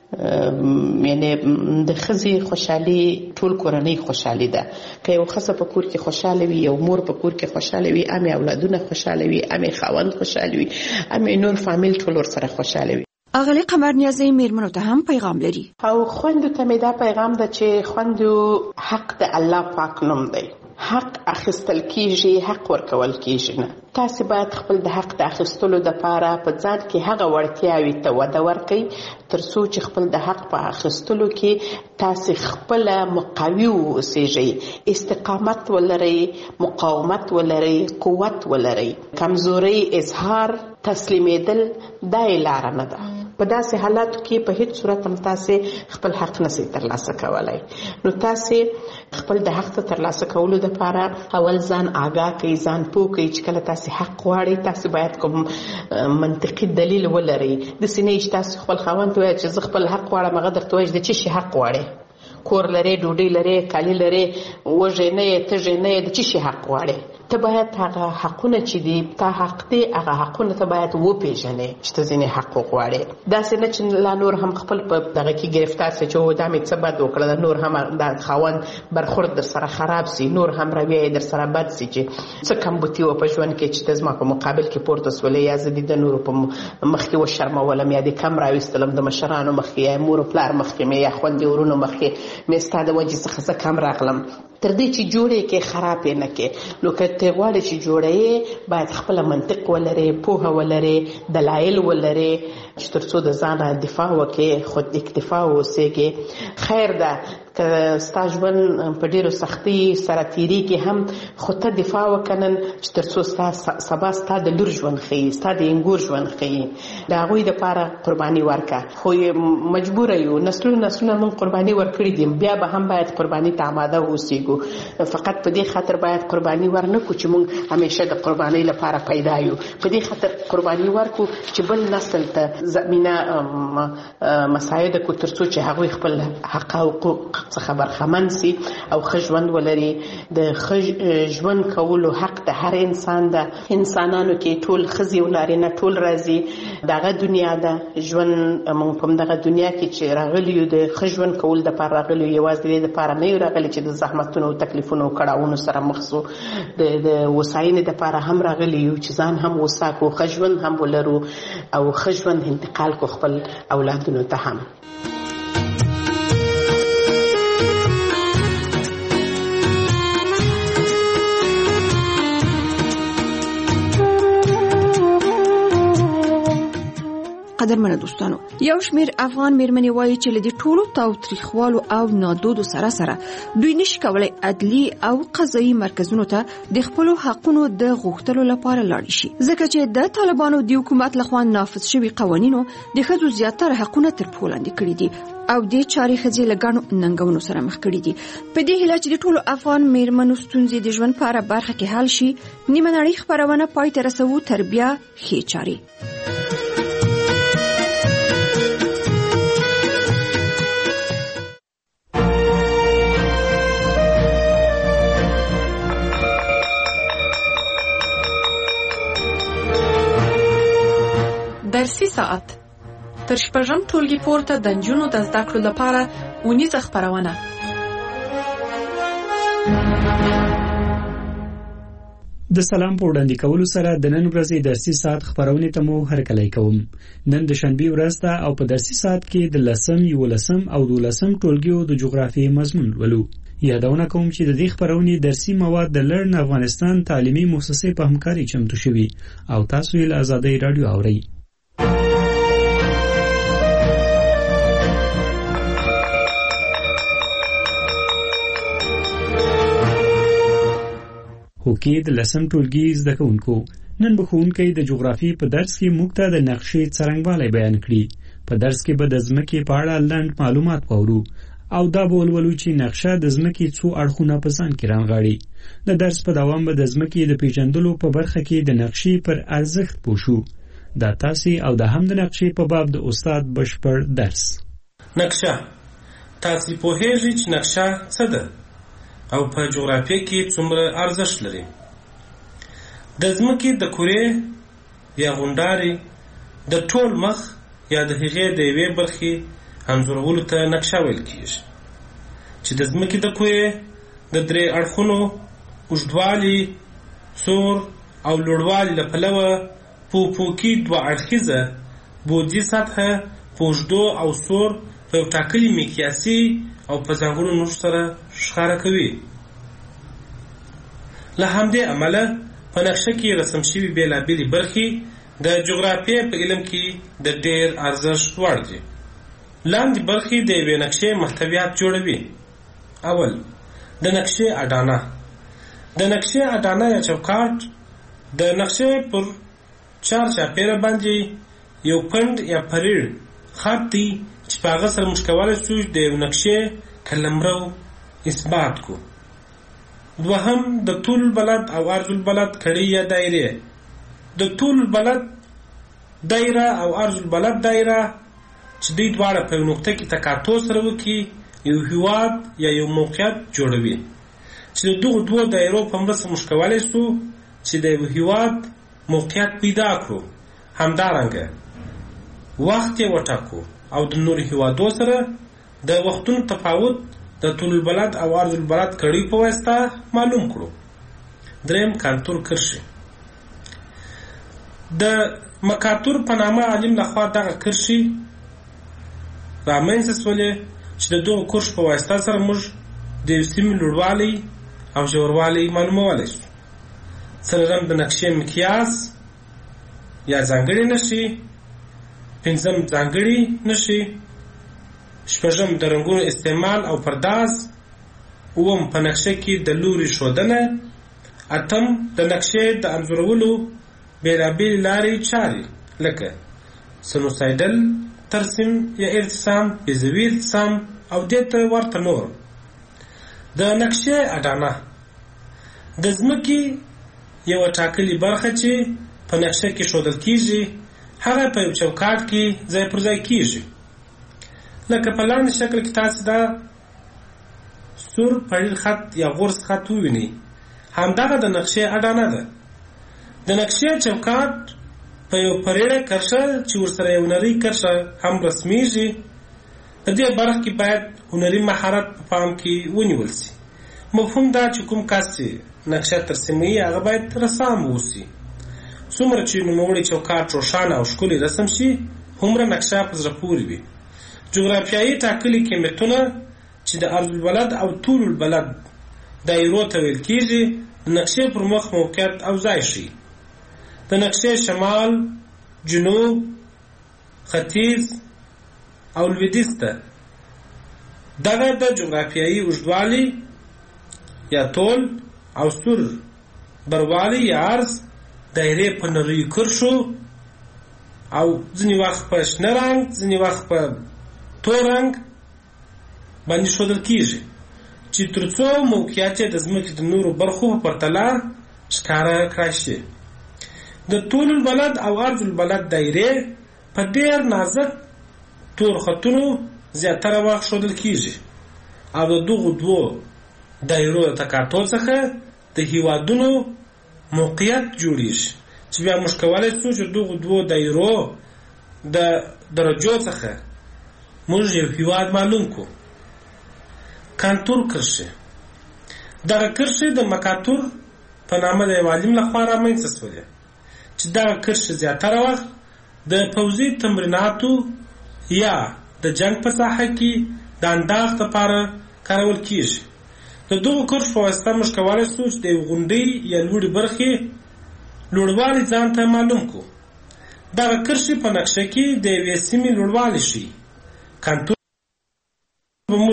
یعنی د ښځې خوشحالي ټول کورنۍ خوشحالي ده. که یو ښځه په کور کې خوشحاله وي، یو مور په کور کې خوشحاله وي، امې اولادونه خوشحاله وي، امې خاوند خوشحاله وي، امې نور فامیل ټول ورسره خوشحاله وي. اغلی قمر نیازی میرمنو ته هم پیغام لري او خوندو ته مې دا پیغام ده چې خوندو حق د الله پاک نوم دی، حق اخیستل کیږي، حق ورکول کیږي نه. تاسو باید خپل د حق د اخیستلو لپاره په ځان کې هغه وړتیاوې ته وده ورکړئ تر څو چې خپل د حق په اخیستلو کې تاسو خپل مقاوي اوسئ، استقامت ولرئ، مقاومت ولرئ، قوت ولرئ. کمزوري اظهار تسلیمیدل دا لار نه ده. په داسې حالاتو کې په هیڅ صورت هم تاسو خپل حق نشئ ترلاسه کولای. نو تاسو خپل د حق ترلاسه کولو لپاره اول ځان آگاه کړئ، ځان پوه کړئ چې کله تاسو حق غواړئ تاسو باید کوم منطقي دلیل ولرئ. د سینې چې تاسو خپل خاوند ته وایئ چې زه خپل حق غواړم، هغه درته وایي د چی حق غواړئ؟ کور لري، ډوډۍ لري، کالی لري، وږی نه یې، تږی نه یې، د چی حق غواړئ؟ ته باید هغه حقونه چې دي تا حق دی هغه حقونه ته باید وپېژنې چې ته ځینې حق وغواړې. داسې نه چې لا نور هم خپل په دغه کې ګرفتار سي چې دا مې څه بد وکړه، نور هم د خاوند برخورد در سره خراب سي، نور هم رویه در سره بد سي چې څه کمبودي و په ژوند کې چې ته زما په مقابل کې پورته سولې، یا زه د نورو په مخ کې وشرمولم، یا د کم راویستلم د مشرانو مخ کې، یا مور پلار مخ کې مې، یا خویندې ورونو مخ کې مې ستا د وجې څخه زه کم راغلم. تر دې چې جوړې کې خراب نه کې. نو که ته غواړې چې جوړې باید خپل منطق ولرې، پوهه ولرې، دلایل ولرې چې تر څو د ځان دفاع وکړې، خود اکتفا اوسېږې. خیر ده که ستا ژوند په ډېرو سختۍ سره تېرېږي هم، خو ته دفاع وکنن چې تر څو سبا ستا د لور ژوند ښیي، ستا د انګور ژوند ښیي. د هغوی دپاره قرباني ورکړه. خو مجبوره یو، نسلونه موږ قرباني ورکړي دي، بیا به هم باید قرباني ته آماده اوسېږو. فقط په دې خاطر باید قرباني ورنکړو چې موږ همیشه د قربانۍ لپاره پیدا یو. په دې خاطر قرباني ورکړو چې بل نسل ته زمینه مساعده کړو تر څو چې هغوی خپل حق او حقوق څخه برخمن سي او ښه ژوند ولري. د ښه ژوند کولو حق د هر انسان ده. انسانانو کې ټول ښځې او نارینه ټول راځي. دغه دنیا ده، ژوند موږ په دغه دنیا کې چې راغلي یو د ښه ژوند کولو دپاره راغلي یو، یوازې د دې دپاره نه یو راغلي چې د زحمتونو او تکلیفونو او کړاوونو سره مخ سو. د وساینې دپاره هم راغلي یو چې ځان هم وساکو، ښه ژوند هم ولرو او ښه ژوند انتقال کو خپل اولادونو ته هم. قدرمنه دوستانو، یو شمیر افغان میرمنې وایي چې له دې ټولو تاوتریخوالو او نادودو سره دوی نشي کولای عدلي او قضایي مرکزونو ته د خپلو حقونو د غوښتلو لپاره لاړ شي، ځکه چې د طالبانو د حکومت لخوا نافذ شوي قوانینو د ښځو زیاتره حقونه تر پښو لاندې کړي دي او د چارې ښځې له ګڼو ننګونو سره مخ کړي دي. په دې هیله چې د ټولو افغان میرمنو ستونزې د ژوند په هره برخه کې حل شي، نیمه نړۍ خپرونه پای ته رسوو تر بیا ښې چارې. درسي ساعت تر شپږم ټولګي پورته د نجونو د زده کړو لپاره اونیزه خپرونه. د سلام په وړاندې کولو سره د نن ورځې درسي ساعت خپرونې ته مو هرکلی کوم. نن د شنبې ورځ ده او په درسي ساعت کې د 10م، 11م او 12م ټولګیو د جغرافیې مضمون ولو. یادونه کوم چې د دې خپرونې درسي مواد د لرن افغانستان تعلیمي مؤسسې په همکاري چمتو شوي او تاسو یې له آزادۍ رادیو اورئ. هوکې د 10م ټولګي زده کوونکو، نن به ښوونکی د جغرافیې په درس کې موږ ته د نقشې څرنګوالی بیان کړي. په درس کې به د ځمکې په اړه لنډ معلومات واورو او دا به ولولو چې نقشه د ځمکې څو اړخونه په ځان کې رانغاړي. د درس په دوام به د ځمکې د پیژندلو په برخه کې د نقشې پر ارزښت پوه شو. دا تاسې او دا هم د نقشې په باب د استاد بشپړ درس. نقشه تاسې پوهیږئ چې نقشه څه ده او په جغرافیه کې څومره ارزښت لري. د ځمکې د کورې یا غونډارې د ټول مخ یا د هغې د یوې برخې انځورولو ته نقشه ویل کېږي چې د ځمکې د کورې د درې اړخونو اوږدوالي، سور او لوړوالي له پلوه په افقي دوه اړخیزه بعدي سطحه په اوږدو او سور په یو ټاکلي مقیاسي او په ځانګړو نښو سره ښکاره کوي. له همدې امله په نقشه کې رسم شوي بېلابېلې برخې د جغرافیې په علم کې د ډېر ارزښت وړ دي. لاندې برخې د یوې نقشې محتویات جوړوي. اول، د نقشې اډانه. د نقشې اډانه یا چوکاټ د نقشې پر چار چاپیره باندې یو پنډ یا پریړ خط دی چې په هغه سره موږ کولی شو د یو نقشې قلمرو اثبات کو. دوهم، د طول البلد او عرض البلد کړۍ یا دایرې. د طول البلد دایره او عرض البلد دایره چې دوی دواړه په یو نقطه کې تقاطع سره وکړي یو هیواد یا یو موقعیت جوړوي چې د دغو دوو دایرو په مرسته موږ کولی شو چې د یو هیواد موقعیت پیدا کړو. همدارنګه وخت یې وټاکو او د نورو هیوادو سره د وختونو تفاوت د طول البلد او عرض البلد کړۍ په واسطه معلوم کړو. دریم، کانتور کرښې. د مکاتور په نامه عالم لخوا دغه کرښې رامنځته شولې چې د دغو کرښو په واسطه سره موږ د یو سیمې لوړوالی او ژوروالی معلومولی شو. څلورم، د نقشې مقیاس یا ځانګړې نښې. پنځم، ځانګړې نښې. شپږم، د رنګونو استعمال او پرداز. اووم، په نقشه کې د لوري ښودنه. اتم، د نقشې د انځورولو بېلابېلې لارې چارې لکه سنوسایډل ترسیم یا ارتسام، بیضوي ارتسام او دې ته ورته نور. د نقشې اډانه د ځمکې یوه ټاکلې برخه چې په نقشه کې ښودل کېږي هغه په یو چوکاټ کې ځای پر ځای کېږي. لکه په لاندې شکل کې تاسې دا سور پړیل خط یا غورس خط ووینئ. همدغه د نقشې اډانه ده. د نقشې چوکاټ په یو پریړه کرښه چې ورسره یو نرۍ کرښه هم رسمیږي. په دې برخه کې باید هنري مهارت په پام کې ونیول شي. مفهوم دا چې کوم کس چې نقشه ترسیموي هغه باید رسام واوسي. څومره چې نوموړی چوکاټ روښانه او ښکلی رسم شي هومره نقشه په زړه پورې وي. جغرافیایي ټاکلي قیمتونه چې د عرض البلد او طول البلد دایرو ته ویل کېږي د نقشې پر مخ موقعیت او ځای ښیي. د نقشې شمال، جنوب، ختیځ او لویدیځ ته دغه د جغرافیایي اوږدوالي یا طول او سور بروالی یا عرض دایرې په نریو کرښو او ځینې وخت په شنه رنګ ځینې وخت په تور رنګ باندې ښودل کېږي چې تر څو موقعیت یې د ځمکې د نورو برخو په پرتله ښکاره کړای شي. د طول البلد او عرض البلد دایرې په ډېر نازک تور خطونو زیاتره وخت ښودل کېږي او د دغو دوو دایرو د تقاطع څخه د هیوادونو موقعیت جوړیږي چې بیا موږ کولی شو چې دغو دوو دایرو د درجو څخه موږ یو هیواد معلوم کړو. کانتور کرښې. دغه کرښې د مکاتور په نامه د یو عالم لخوا رامنځته شولې چې دغه کرښې زیاتره وخت د پوځي تمریناتو یا د جنگ په ساحه کې د انداز لپاره کارول کېږي. د دغو کرښو په واسطه موږ کولی شو چې د یو غونډۍ یا لوړې برخې لوړوالی ځان ته معلوم کړو. دغه کرښې په نقشه کې د یوې سیمې لوړوالی ښیي. کانتور به موږ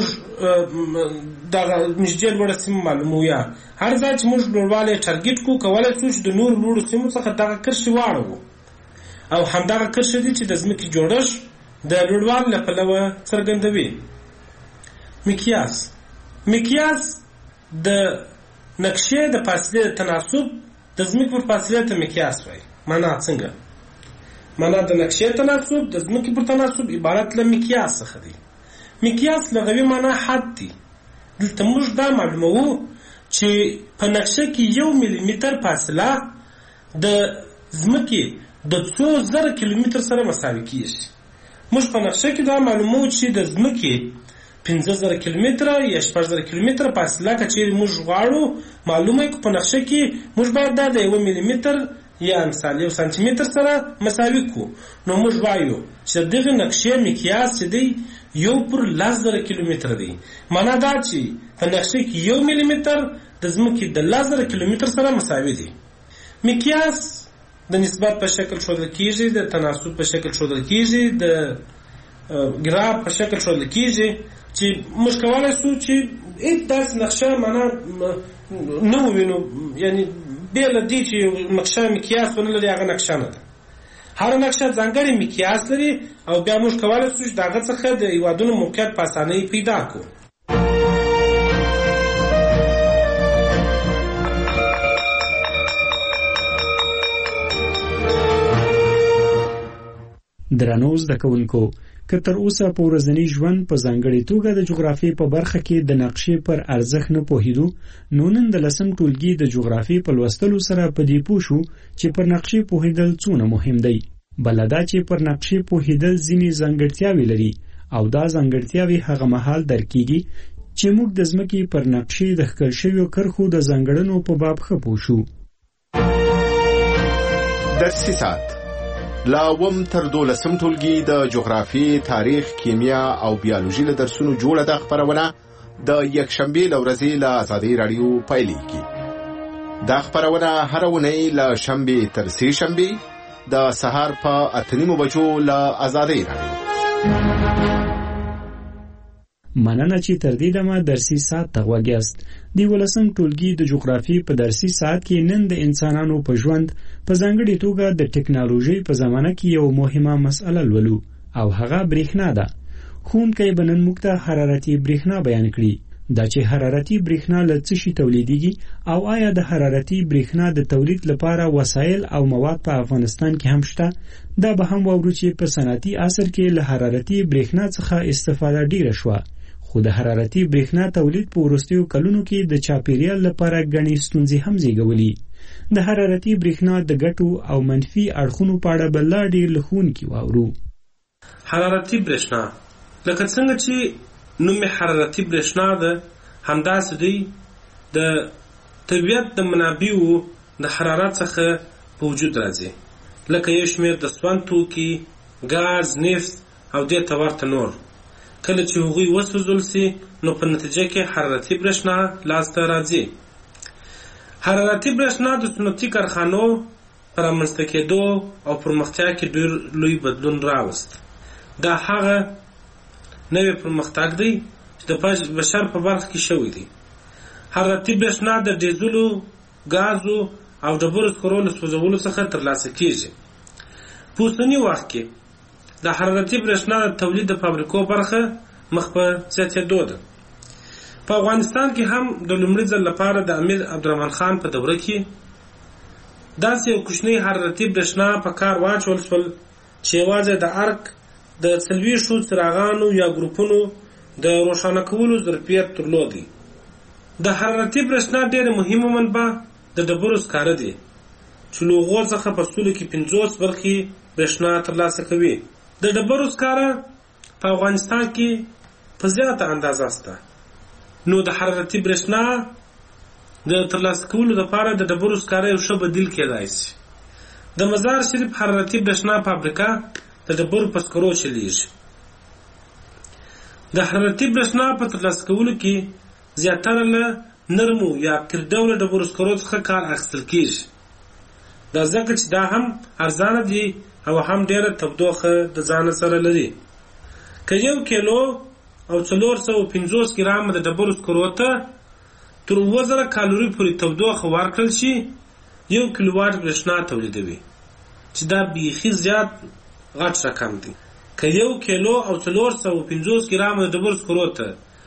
دغه نږدې لوړه سیمه معلومو یا هر ځای چې موږ لوړوالی ټارګېټ کړو کولی شو چې د نورو لوړو سیمو څخه دغه کرښې واړوو او همدغه کرښې دي چې د ځمکې جوړښت د لوړوالي له پلوه څرګندوي. مقیاس د نقشې د فاصلې د تناسب د ځمکې پر فاصلې ته مقیاس وایي. معنا څنګه؟ معنا د نقشې تناسب د ځمکې پر تناسب عبارت له مقیاس څخه دی. مقیاس لغوي معنا حد دی. دلته موږ دا معلوموو چې په نقشه کې 1 ملي متر فاصله د ځمکې د 2000 کیلومتر سره مساوي کیږي. موږ په نقشه کې دا معلوموو چې د ځمکې 5000 کیلومتر یا 6000 کیلومتر فاصله کچېرې موږ غواړو معلومه کړو په نقشه کې موږ باید دا د 1 ملي متر یا مثال 1 سانتي متر سره مساوي کړو. نو موږ وایو چې دغه نقشې مقیاس چې دی 1/1000 کیلومتر دی. معنا دا چې په نقشه کې 1 ملي متر د ځمکې د 1000 کیلومتر سره مساوي دی. مقیاس د نسبت په شکل ښودل کیږي، د تناسب په شکل ښودل کیږي، د ګراف په شکل ښودل کیږي چې موږ کولای شو چې هیڅ داسې نقشه معنا نه ووینو، یعنی بې له دې چې نقشه مقیاس ونه لري هغه نقشه نه ده. هر نقشه ځانګړی مقیاس لري او بیا موږ کولای شو چې د هغه څخه د هېوادونو موقعیت په اسانۍ پیدا کړو. درنو زده کوونکو، که تر اوسه په ورځني ژوند په ځانګړې توګه د جغرافیې په برخه کې د نقشې پر ارزښت نه پوهېدو، نو نن د 10م ټولګي د جغرافیې په لوستلو سره په دې پوه شو چې پر نقشې پوهېدل څونه مهم دی. بله دا چې پر نقشې پوهېدل ځینې ځانګړتیاوې لري او دا ځانګړتیاوې هغه مهال درک کېږي چې موږ د ځمکې پر نقشې د ښکل شویو کرښو د ځانګړنو په باب ښه پوه شو. درسي ساعت لا وم تر 12م ټولګي د جغرافیې، تاریخ، کیمیا او بیولوژي له درسونو جوړه ده خبرونه د یکشنبې له ورځې له ازادي راډیو پیلېږي. دا خبرونه هر اونۍ له شنبې تر سې شنبې د سهار په 8:30 بجو له ازادي راډیو. مننه چې تر دې دمه درسي ساعت ته غوږ یاست. د 12م ټولګي د جغرافیې په درسي ساعت کې نن د انسانانو په ژوند په ځانګړې توګه د ټکنالوژۍ په زمانه کې یو مهمه مسئله لولو او هغه برېښنا ده. ښوونکی به نن موږ ته حرارتي برېښنا بیان کړي. دا چې حرارتي برېښنا له څه شي تولیدېږي او آیا د حرارتي برېښنا د تولید لپاره وسایل او مواد په افغانستان کې هم شته، دا به هم واورو چې په صنعتي عصر کې له حرارتي برېښنا څخه استفاده ډیره شوه، خو د حرارتي برېښنا تولید په وروستیو کلونو کې د چاپیریال لپاره ګڼې ستونزې هم زیږولي. د حرارتي برېښنا د ګټو او منفي اړخونو په اړه به لا ډېر له ښوونکي واورو. حرارتي برېښنا لکه څنګه چې نوم حرارتي برېښنا ده، همداسې دی د طبیعت د منابعو د حرارت څخه په وجود راځي، لکه یو شمېر د سون توکي، ګاز، نفت او دې ته ورته نور. کله چې هغوی وسوځول سي نو په نتیجه کې حرارتي برېښنا لاسته راځي. حرارتي برېښنا د صنعتي کارخانو پر رامنځته کېدو او پرمختیا کې ډېر لوی بدلون راوست. دا هغه نوی پرمختګ دی چې د بشر په برخه کې شوی دی. حرارتي برېښنا د ډیزلو، ګازو او ډبرو سکرو له سوځولو څخه ترلاسه کېږي. په اوسني وخت کې د حرارتي برېښنا د تولید د فابریکو برخه مخ په زیاتېدو ده. په افغانستان کې هم د لومړي ځل لپاره د امیر عبدالرحمن خان په دوره کې داسې یو کوچنی حرارتي برېښنا په کار واچول شول چې یوازې د ارک د 40 څراغانو یا ګروپونو د روښانه کولو ظرفیت درلودی. د حرارتي برېښنا ډېره مهمه منبع د ډبرو سکاره دی چې له هغو څخه په سلو کې 50 برخې برېښنا ترلاسه کوي. د ډبرو سکاره په افغانستان کې په زیاته اندازه شته، نو د حرارتي برېښنا د ترلاسه کولو لپاره د ډبرو سکاره یو ښه بدیل کېدای شي. د مزار شریف حرارتي برېښنا فابریکه د ډبرو په سکرو چلیږي. د حرارتي برېښنا په ترلاسه کولو کې زیاتره له نرمو یا قیر ډوله ډبرو سکرو څخه کار اخیستل کېږي. دا ځکه چې دا هم ارزانه دي او هم ډېره تودوخه د ځان سره لري. که 1 کیلو او 450 ګرامه د ډبرو سکرو ته تر 2000 کالوري پورې تودوخه ورکړل شي 1 کیلووات برېښنا تولیدوي، چې دا بیخي زیات غټ رقم دی. که 1 کیلو او 450 ګرامه د ډبرو سکرو ته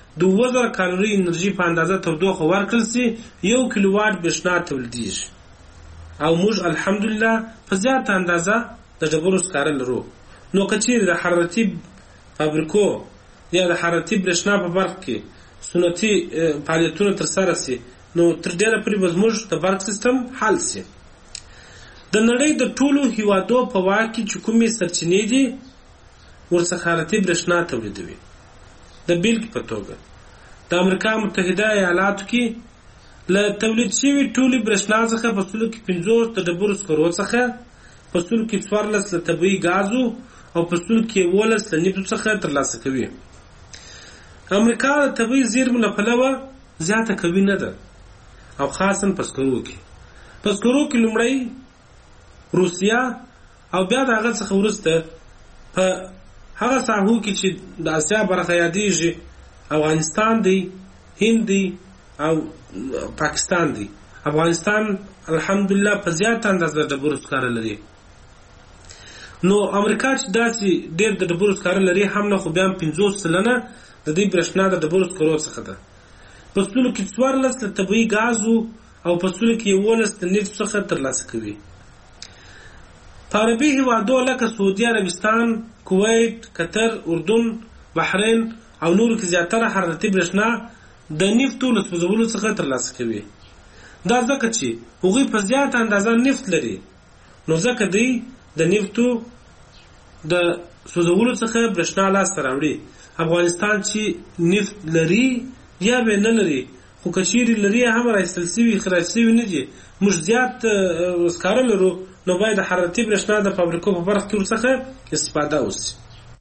د 2000 کالوري انرژي په اندازه تودوخه ورکړل سي 1 کیلو واټ برېښنا تولیدېږي او موږ الحمدلله په زیاته اندازه د ډبرو سکاره لرو. نو که چیرې د حرارتي فابریکو یا د حرارتي برېښنا په برخه کې سنتي فعالیتونه ترسره سي نو تر ډېره پورې به زموږ د برق سیستم حل سي. د نړۍ د ټولو هیوادو په واک کې چې کومې سرچینې دي ورڅخه حرارتي برېښنا تولیدوي. د بیلګې په توګه د امریکا متحده ایالاتو کې له تولید شوي ټولې برېښنا څخه په سلو کې 50 د ډبرو سکرو څخه، په سلو کې 14 له طبیعي ګازو او په سلو کې 11 له نفتو څخه ترلاسه کوي. امریکا د طبیعي زیرمو له پلوه زیاته قوي نه ده او خاصا په سکرو کې. په سکرو کې لومړی روسیا او بیا د هغه څخه وروسته په هغه ساحو کې چې د اسیا برخه یادېږي افغانستان دی، هند دی او پاکستان دی. افغانستان الحمدلله په زیاته اندازه د ډبرو سکاره لري. نو امریکا چې داسې ډېر د ډبرو سکاره لري هم نه، خو بیا 50 سلنه د دې برېښنا د ډبرو سکرو څخه ده. په سلو کې 14 له طبیعي ګازو او په سلو کې 11 د نفتو څخه ترلاسه کوي. په عربي هیوادو لکه سعودي عربستان، کویت، قطر، اردن، بحرین او نورو کې زیاتره حرارتي برېښنا د نفتو له سوځولو څخه ترلاسه کوي. دا ځکه چې هغوی په زیاته اندازه نفت لري، نو ځکه دوی د نفتو د سوځولو څخه برېښنا لاسته راوړي. افغانستان چې نفت لري یا به نه لري، خو که چیرې لري هم راایستل سوي خراج سوي نه دي، موږ زیات سکاره لرو، نو باید د حرارتي برېښنا د فابریکو په برخه کې ورڅخه استفاده وشي.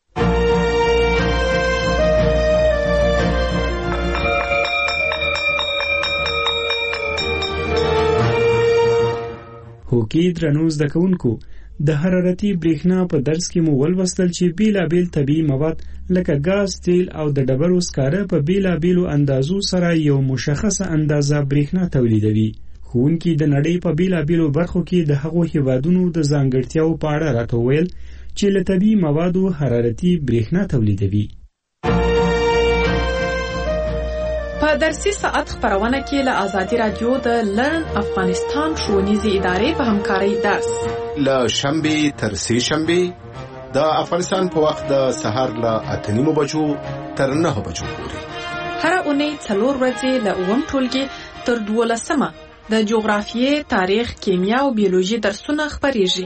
هوکې درنو زده کوونکو، د حرارتي برېښنا په درس کې مو ولوستل چې بیلابیل طبیعي مواد لکه ګاز، تیل او د ډبرو سکاره په بیلابیلو اندازو سره یو مشخصه اندازه برېښنا تولیدوي. ښوونکي د نړۍ په بیلابیلو برخو کې د هغو هیوادونو د ځانګړتیاو په اړه راته وویل چې له طبیعي موادو حرارتي برېښنا تولیدوي. په درسي ساعت خپرونه کې له آزادي رادیو د لرن افغانستان ښوونیزې ادارې په همکارۍ درس له شنبې تر سې شنبې د افغانستان په وخت د سهار له 8:30 بجو تر 9 بجو پورې. هره اونۍ 4 ورځې له 9 ټولګي تر 12 د جغرافیې، تاریخ، کیمیا او بیولوژي درسونه خپریږي.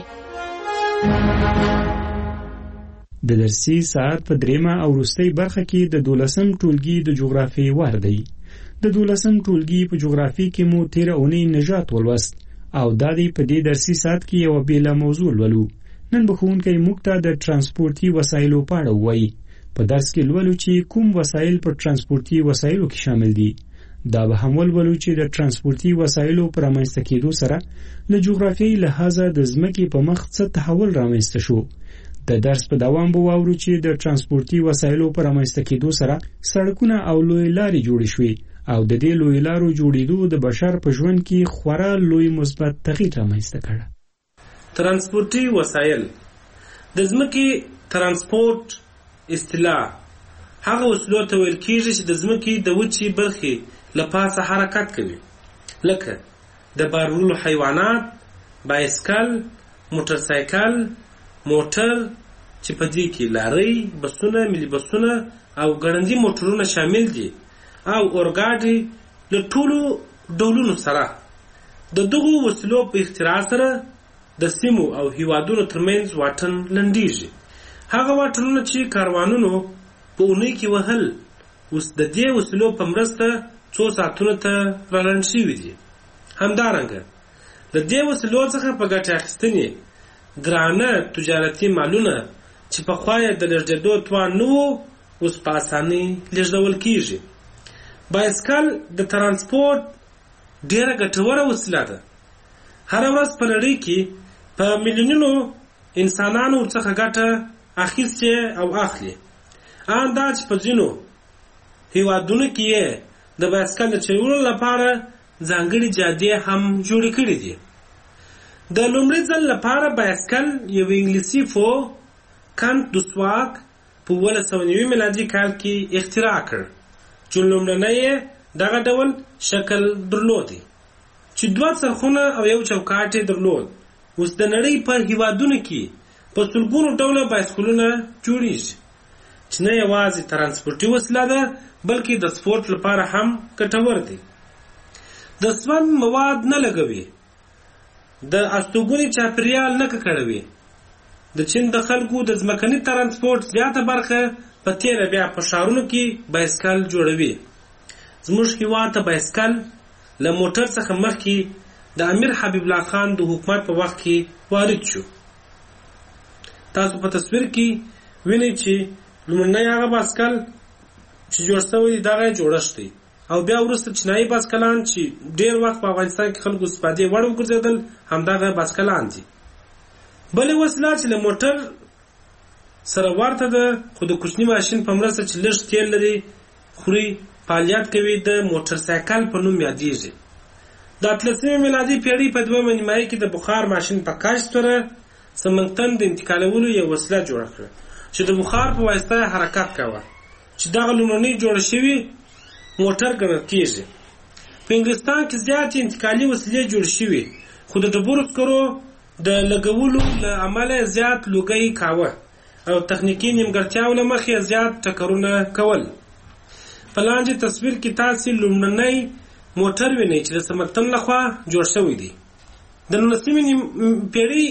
د درسي ساعت په 3 او وروستۍ برخه کې د 12 ټولګي د جغرافیې وار دی. د 12 ټولګي په جغرافیې کې مو تیر اونۍ نجات ولوست او دا دی په دې درسي ساعت کې یو بیله موضوع ولولو. نن به ښوونکی موږ ته د ترانسپورتي وسایلو په اړه ووایي. په درس کې لولو چې کوم وسایل په ترانسپورتي وسایلو کې شامل دي. دا به هم ولولو چې د ترانسپورتي وسایلو پر رامنځته کېدو سره له جغرافیایي لحاظه د ځمکې په مخ څه تحول رامنځته شو. د درس په دوام به واورو چې د ترانسپورتي وسایلو پر رامنځته کېدو سره سړکونه او لوی لارې جوړې شوې او د دې لوی لارو جوړېدو د بشر په ژوند کې خورا لوی مثبت تغییر رامنځته کړ. ترانسپورتي وسایل د ځمکې ترانسپورت اصطلاح هغه وسیلو ته ویل کېږي چې د ځمکې د وچې برخې له پاسه حرکت کوي، لکه د بار وړلو حیوانات، بایسکل، موټر سایکل، موټر چې په دې کې لارۍ، بسونه، ملي بسونه او ګړندي موټرونه شامل دي او اورګاډي له ټولو ډولونو سره. د دغو وسیلو په اختراع سره د سیمو او هیوادونو ترمنځ واټن لنډیږي. هغه واټنونه چې کاروانونو په اونۍ کې وهل اوس د دې وسیلو په مرسته 2 ساعتونو ته رالنډ شوي دي. همدارنګه له دې وسیلو څخه په ګټه اخیستنې ګرانه تجارتي مالونه چې پخوا یې د لېږدېدو توان نه و اوس په اسانۍ لېږدول کېږي. بایسکل د ترانسپورت ډېره ګټوره وسیله ده. هره ورځ په نړۍ کې په میلیونونو انسانانو ورڅخه ګټه اخیستې او اخلي. ان دا چې په ځینو هیوادونو کې یې د بایسکل د چلولو لپاره ځانګړي جادې هم جوړې کړې دي. د لومړي ځل لپاره بایسکل یو انګلیسي فو کانت دوسواک په 1990 میلادي کال کې اختراع کړ، چې لومړنی دغه ډول شکل درلودي چې 2 څرخونه او یو چوکاټ درلود. اوس د نړۍ په هیوادونو کې په سلګونو ډوله بایسکلونه جوړیږي چې نه یوازې ترانسپورتي وسیله ده بلکې د سپورت لپاره هم ګټور دي. د سون مواد نه لګوي، د استوګنې چاپیریال نه ککړوي. د چین د خلکو د ځمکني ترانسپورت زیاته برخه په تیره بیا په ښارونو کې بایسکل جوړوي. زموږ هېواد ته بایسکل له موټر څخه مخکې د امیر حبیب الله خان د حکومت په وخت کې وارد شو. تاسو په تصویر کې وینئ چې لومړنی هغه بایسکل چې جوړ شوی دی دغه جوړښت دی، او بیا وروسته چینایي بایسکلان چې ډېر وخت په افغانستان کې خلکو استفادې وړ وګرځېدل همدغه بایسکلان دي. بلې وسیله چې له موټر سره ورته ده خو د کوچني ماشین په مرسته چې لږ تیل لري خوري فعالیت کوي د موټر سایکل په نوم یادیږي. د 18 میلادي پیړۍ په 2مه نیمایي کې د بخار ماشین په کشف سره سمنګتن د انتقالولو یو وسیله جوړه کړه چې د بخار په واسطه حرکت کاوه چې دغه لومړنی جوړ شوی موټر ګڼل کېږي. په انګلستان کې زیاتې انتقالي وسیلې جوړ شوي خو د ډبرو سکرو د لګولو له امله زیات لوګی کاوه او تخنیکي نیمګړتیاو له مخې زیات ټکرونه کول. په لاندې تصویر کې تاسو لومړنی موټر وینئ چې د سمنګتن لخوا جوړ شوی دی. د 19مې پیړۍ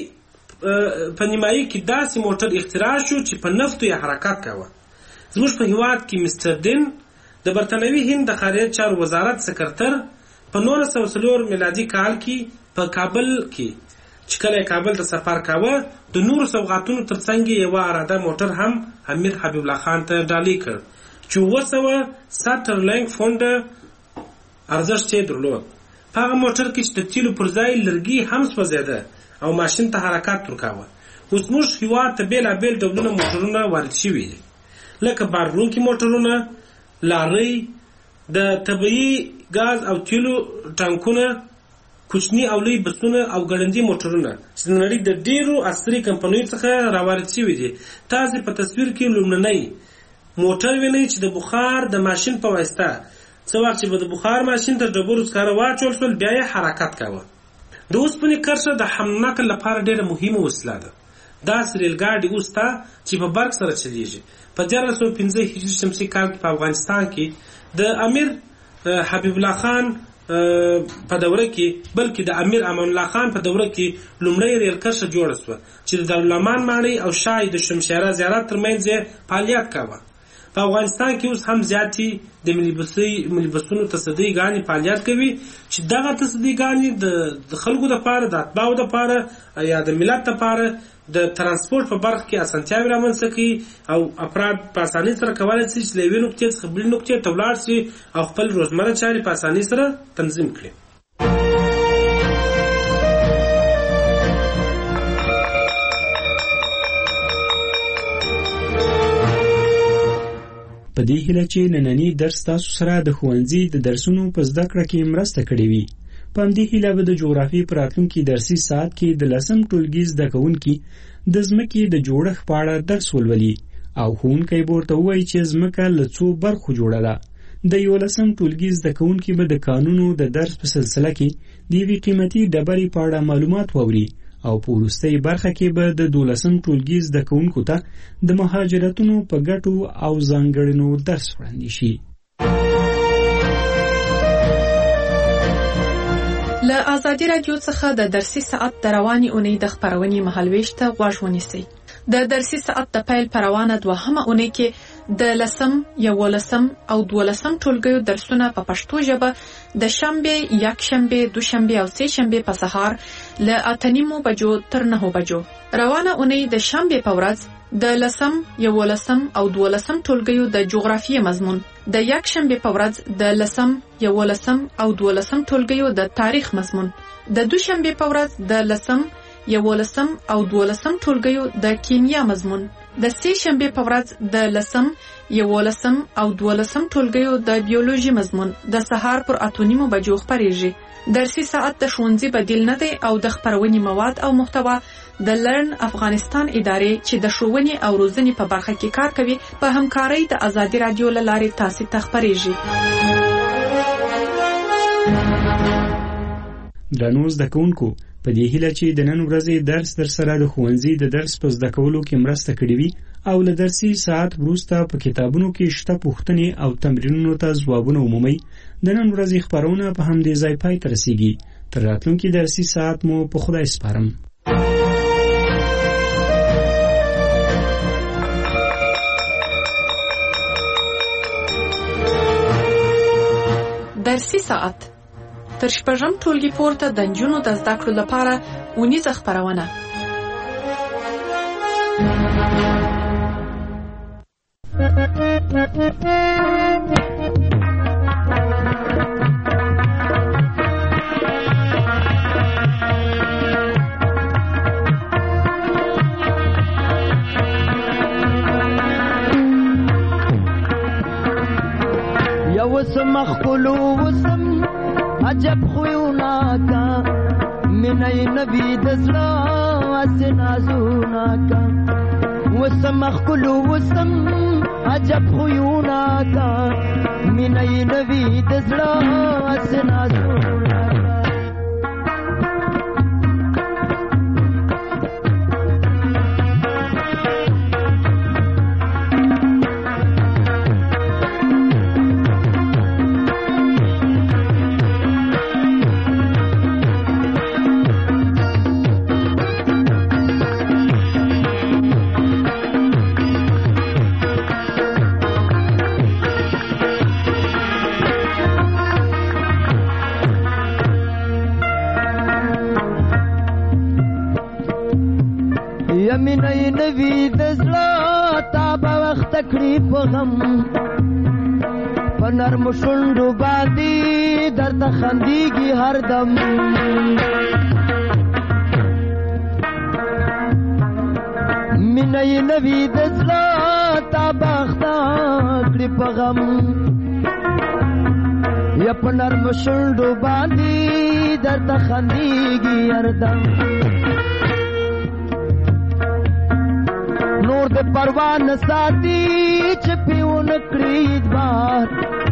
په نیمایي کې داسې موټر اختراع شو چې په نفتو یې حرکت کاوه. زموږ په هېواد کې مستر دین د برطانوي هند د خارجه چارو وزارت سکرتر په 1904 میلادي کال کې په کابل کې چې کله کابل ته سفر کاوه د نورو سوغاتونو ترڅنګ یو اراده موټر هم امیر حبیب الله خان ته ډالۍ کړ چې 200 سټرلینګ فونډ ارزښت یې درلود. په هغه موټر کې چې د تیلو پر ځای لرګي هم سوځېده او ماشین ته حرکت ورکاوه. اوس موږ هېواد ته بېلابېل ډولونه موټرونه وارد شوي دي لکه بارونکي موټرونه، لارۍ، د طبیعي ګاز او تیلو ټانکونه، کوچني او لوی بسونه او ګړندي موټرونه چې د نړۍ د ډېرو عصري کمپنیو څخه راوارد شوي دي. تاسو په تصویر کې لومړنی موټر وینئ چې د بخار د ماشین په واسطه څه وخت چې به د بخار ماشین ته ډبرو سکاره واچول شول بیا یې حرکت کاوه. د اوسپنې کرښه د حمل نقل لپاره ډېره مهمه وسیله ده. داسې ریلګاډي اوس ته چې په برق سره چلیږي. په 1905 هجري شمسي کال کې په افغانستان کې د امیر حبیب الله خان په دوره کې بلکې د امیر امان الله خان په دوره کې لومړی ریل کرښه جوړه شوه چې د دارالامان ماڼۍ او شاه د شمشیره زیارت ترمنځ فعالیت کاوه. په افغانستان کې اوس هم زیاتې د ملي بسونو تصدیګانې فعالیت کوي چې دغه تصدیګانې د خلکو لپاره د اتباعو لپاره یا د ملت لپاره د ترانسپورت په برخه کې اسانتیاوې رامنځته کوي او افراد په اسانۍ سره کولی شي چې له یوې نقطې څخه بلې نقطې ته ولاړ شي او خپل روزمره چارې په اسانۍ سره تنظیم کړي. په دې هیله چې نننی درس تاسو سره د ښوونځي د درسونو په زده کړه کې مرسته کړې وي. په همدې هیله به د جغرافیې په راتلونکي درسي ساعت کې د 10م ټولګي زده کوونکي د ځمکې د جوړښت په اړه درس ولولي او ښوونکی به ورته ووایي چې ځمکه له څو برخو جوړه ده. د 11م ټولګي زده کوونکي به د قانونو د درس په سلسله کې د یوې قیمتي ډبرې په اړه معلومات واوري او په وروستۍ برخه کې به د 12م ټولګي زده کوونکو ته د مهاجرتونو په ګټو او ځانګړنو درس وړاندې شي. له آزادي راډیو څخه د درسي ساعت د روانې اونۍ د خپرونې مهالویش ته غوږ ونیسئ. د درسي ساعت د پیل په روانه 2مه اونۍ کې د 10م، 11م او 12م ټولګیو درسونه په پښتو ژبه د شنبې، یکشنبې، دوشنبې او سهشنبې په سهار له 8:30 بجو تر 9 بجو. روانه اونۍ د شنبې په ورځ د 10م، 11م او 12م ټولګیو د جغرافیې مضمون، د یکشنبې په ورځ د 10م، 11م او 12م ټولګیو د تاریخ مضمون، د دوشنبې په ورځ د 10م، 11م او 12م ټولګیو د کیمیا مضمون، د سهشنبې په ورځ د 10م، 11م او 12م ټولګیو د بیولوژي مضمون د سهار پر 8:30 بجو خپریږي. درسي ساعت د ښوونځي بدیل نه دی او د خپرونې مواد او محتوا د لرن افغانستان ادارې چې د ښوونې او روزنې په برخه کې کار کوي په همکارۍ د ازادي رادیو له لارې تاسو ته خبرېږي. درنو زده کوونکو، په دې هیله چې د نن ورځې درس در سره د ښوونځي د درس په زده کولو کې مرسته کړې وي او له درسي ساعت وروسته په کتابونو کې شته پوښتنې او تمرینونو ته ځوابونه ومومئ. د نن ورځې خپرونه په همدې ځای پای ته رسیږي. تر راتلونکي درسي ساعت مو په خدای سپارم. درسي ساعت تر شپږم ټولګي پورته د نجونو د زده کړو لپاره اونیزه خپرونه. وسم خلو وسم عجب خویونا کا منای نبی دزلا اسنازونا کا وسم خلو وسم عجب خویونا کا منای نبی دزلا اسنازونا منای نبی دزلا تا با وخت کړی په غم په نرم شونډو باندې درته خندېږي هر دم منای نبی دزلا تا با وخت کړی په غم یا په نرم شونډو باندې درته خندېږي هر دم نور د پروان ساتي چې پیون کړید بار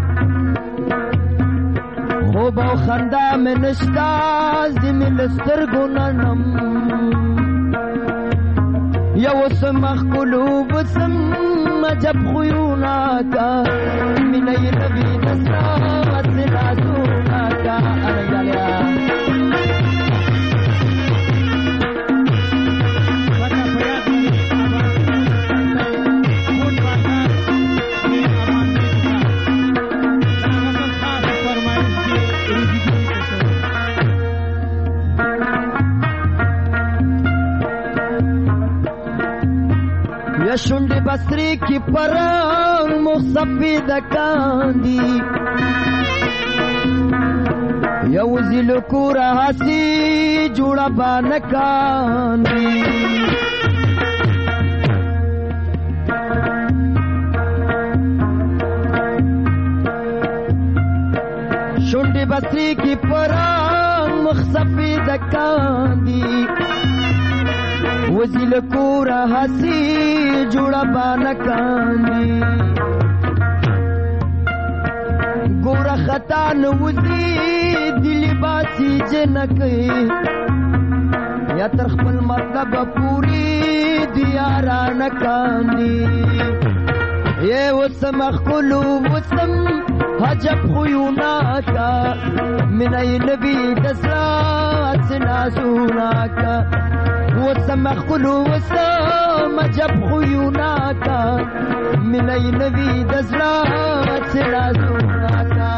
خوب او خندا مې نشتا زمین سترګو ننم یا وسم قلوب وسم عجب خویونا کا منای نبی دسا سلاسونا کا ارجالیا شونډې بسرې کې پران مخصفې د کاندي یو زیل کوره هسي جوړه بانه کاندي شونډې بسرې کې پران مخصفې د کاندي وزیل کورا ہسی جوڑا بانا کاندی گورا خطا نوزی دلی باسی جنکی یا ترخپل مطلب پوری دیاران کاندی یہ وسم اخلو وسم حجب خیونا کا منای نبی دسلا سناسونا کا وسم خلو وسم جب خیونا کا منای نبی دزلا سلاسونا کا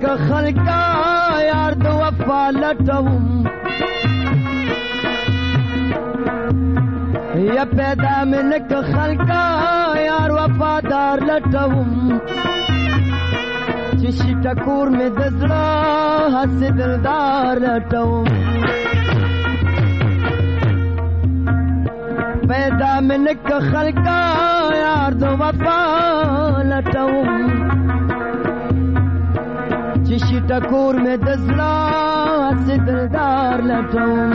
خلکا یار د وفا لټوم یا پیدا مې نک خلکا یار وفادار لټوم چې شي ټکور مې د زړه هسې دلدار لټوم پیدا مې نک خلکا یار د وفا لټوم چې شي ټکور مې د زړه هسې دلدار لټوم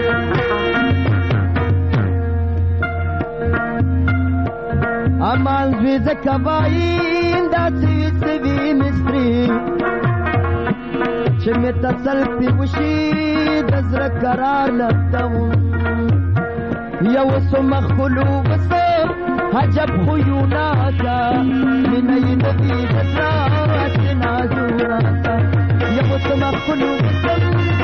امان زوی زکه وایم داسې سوي مصري چې مې تسل پې وشي د زړه قرار لټوم یو څو مخلوق څه عجب خویونه کا مینه یې د دې د زړه هسې نازونه کا یو څو مخلوق څه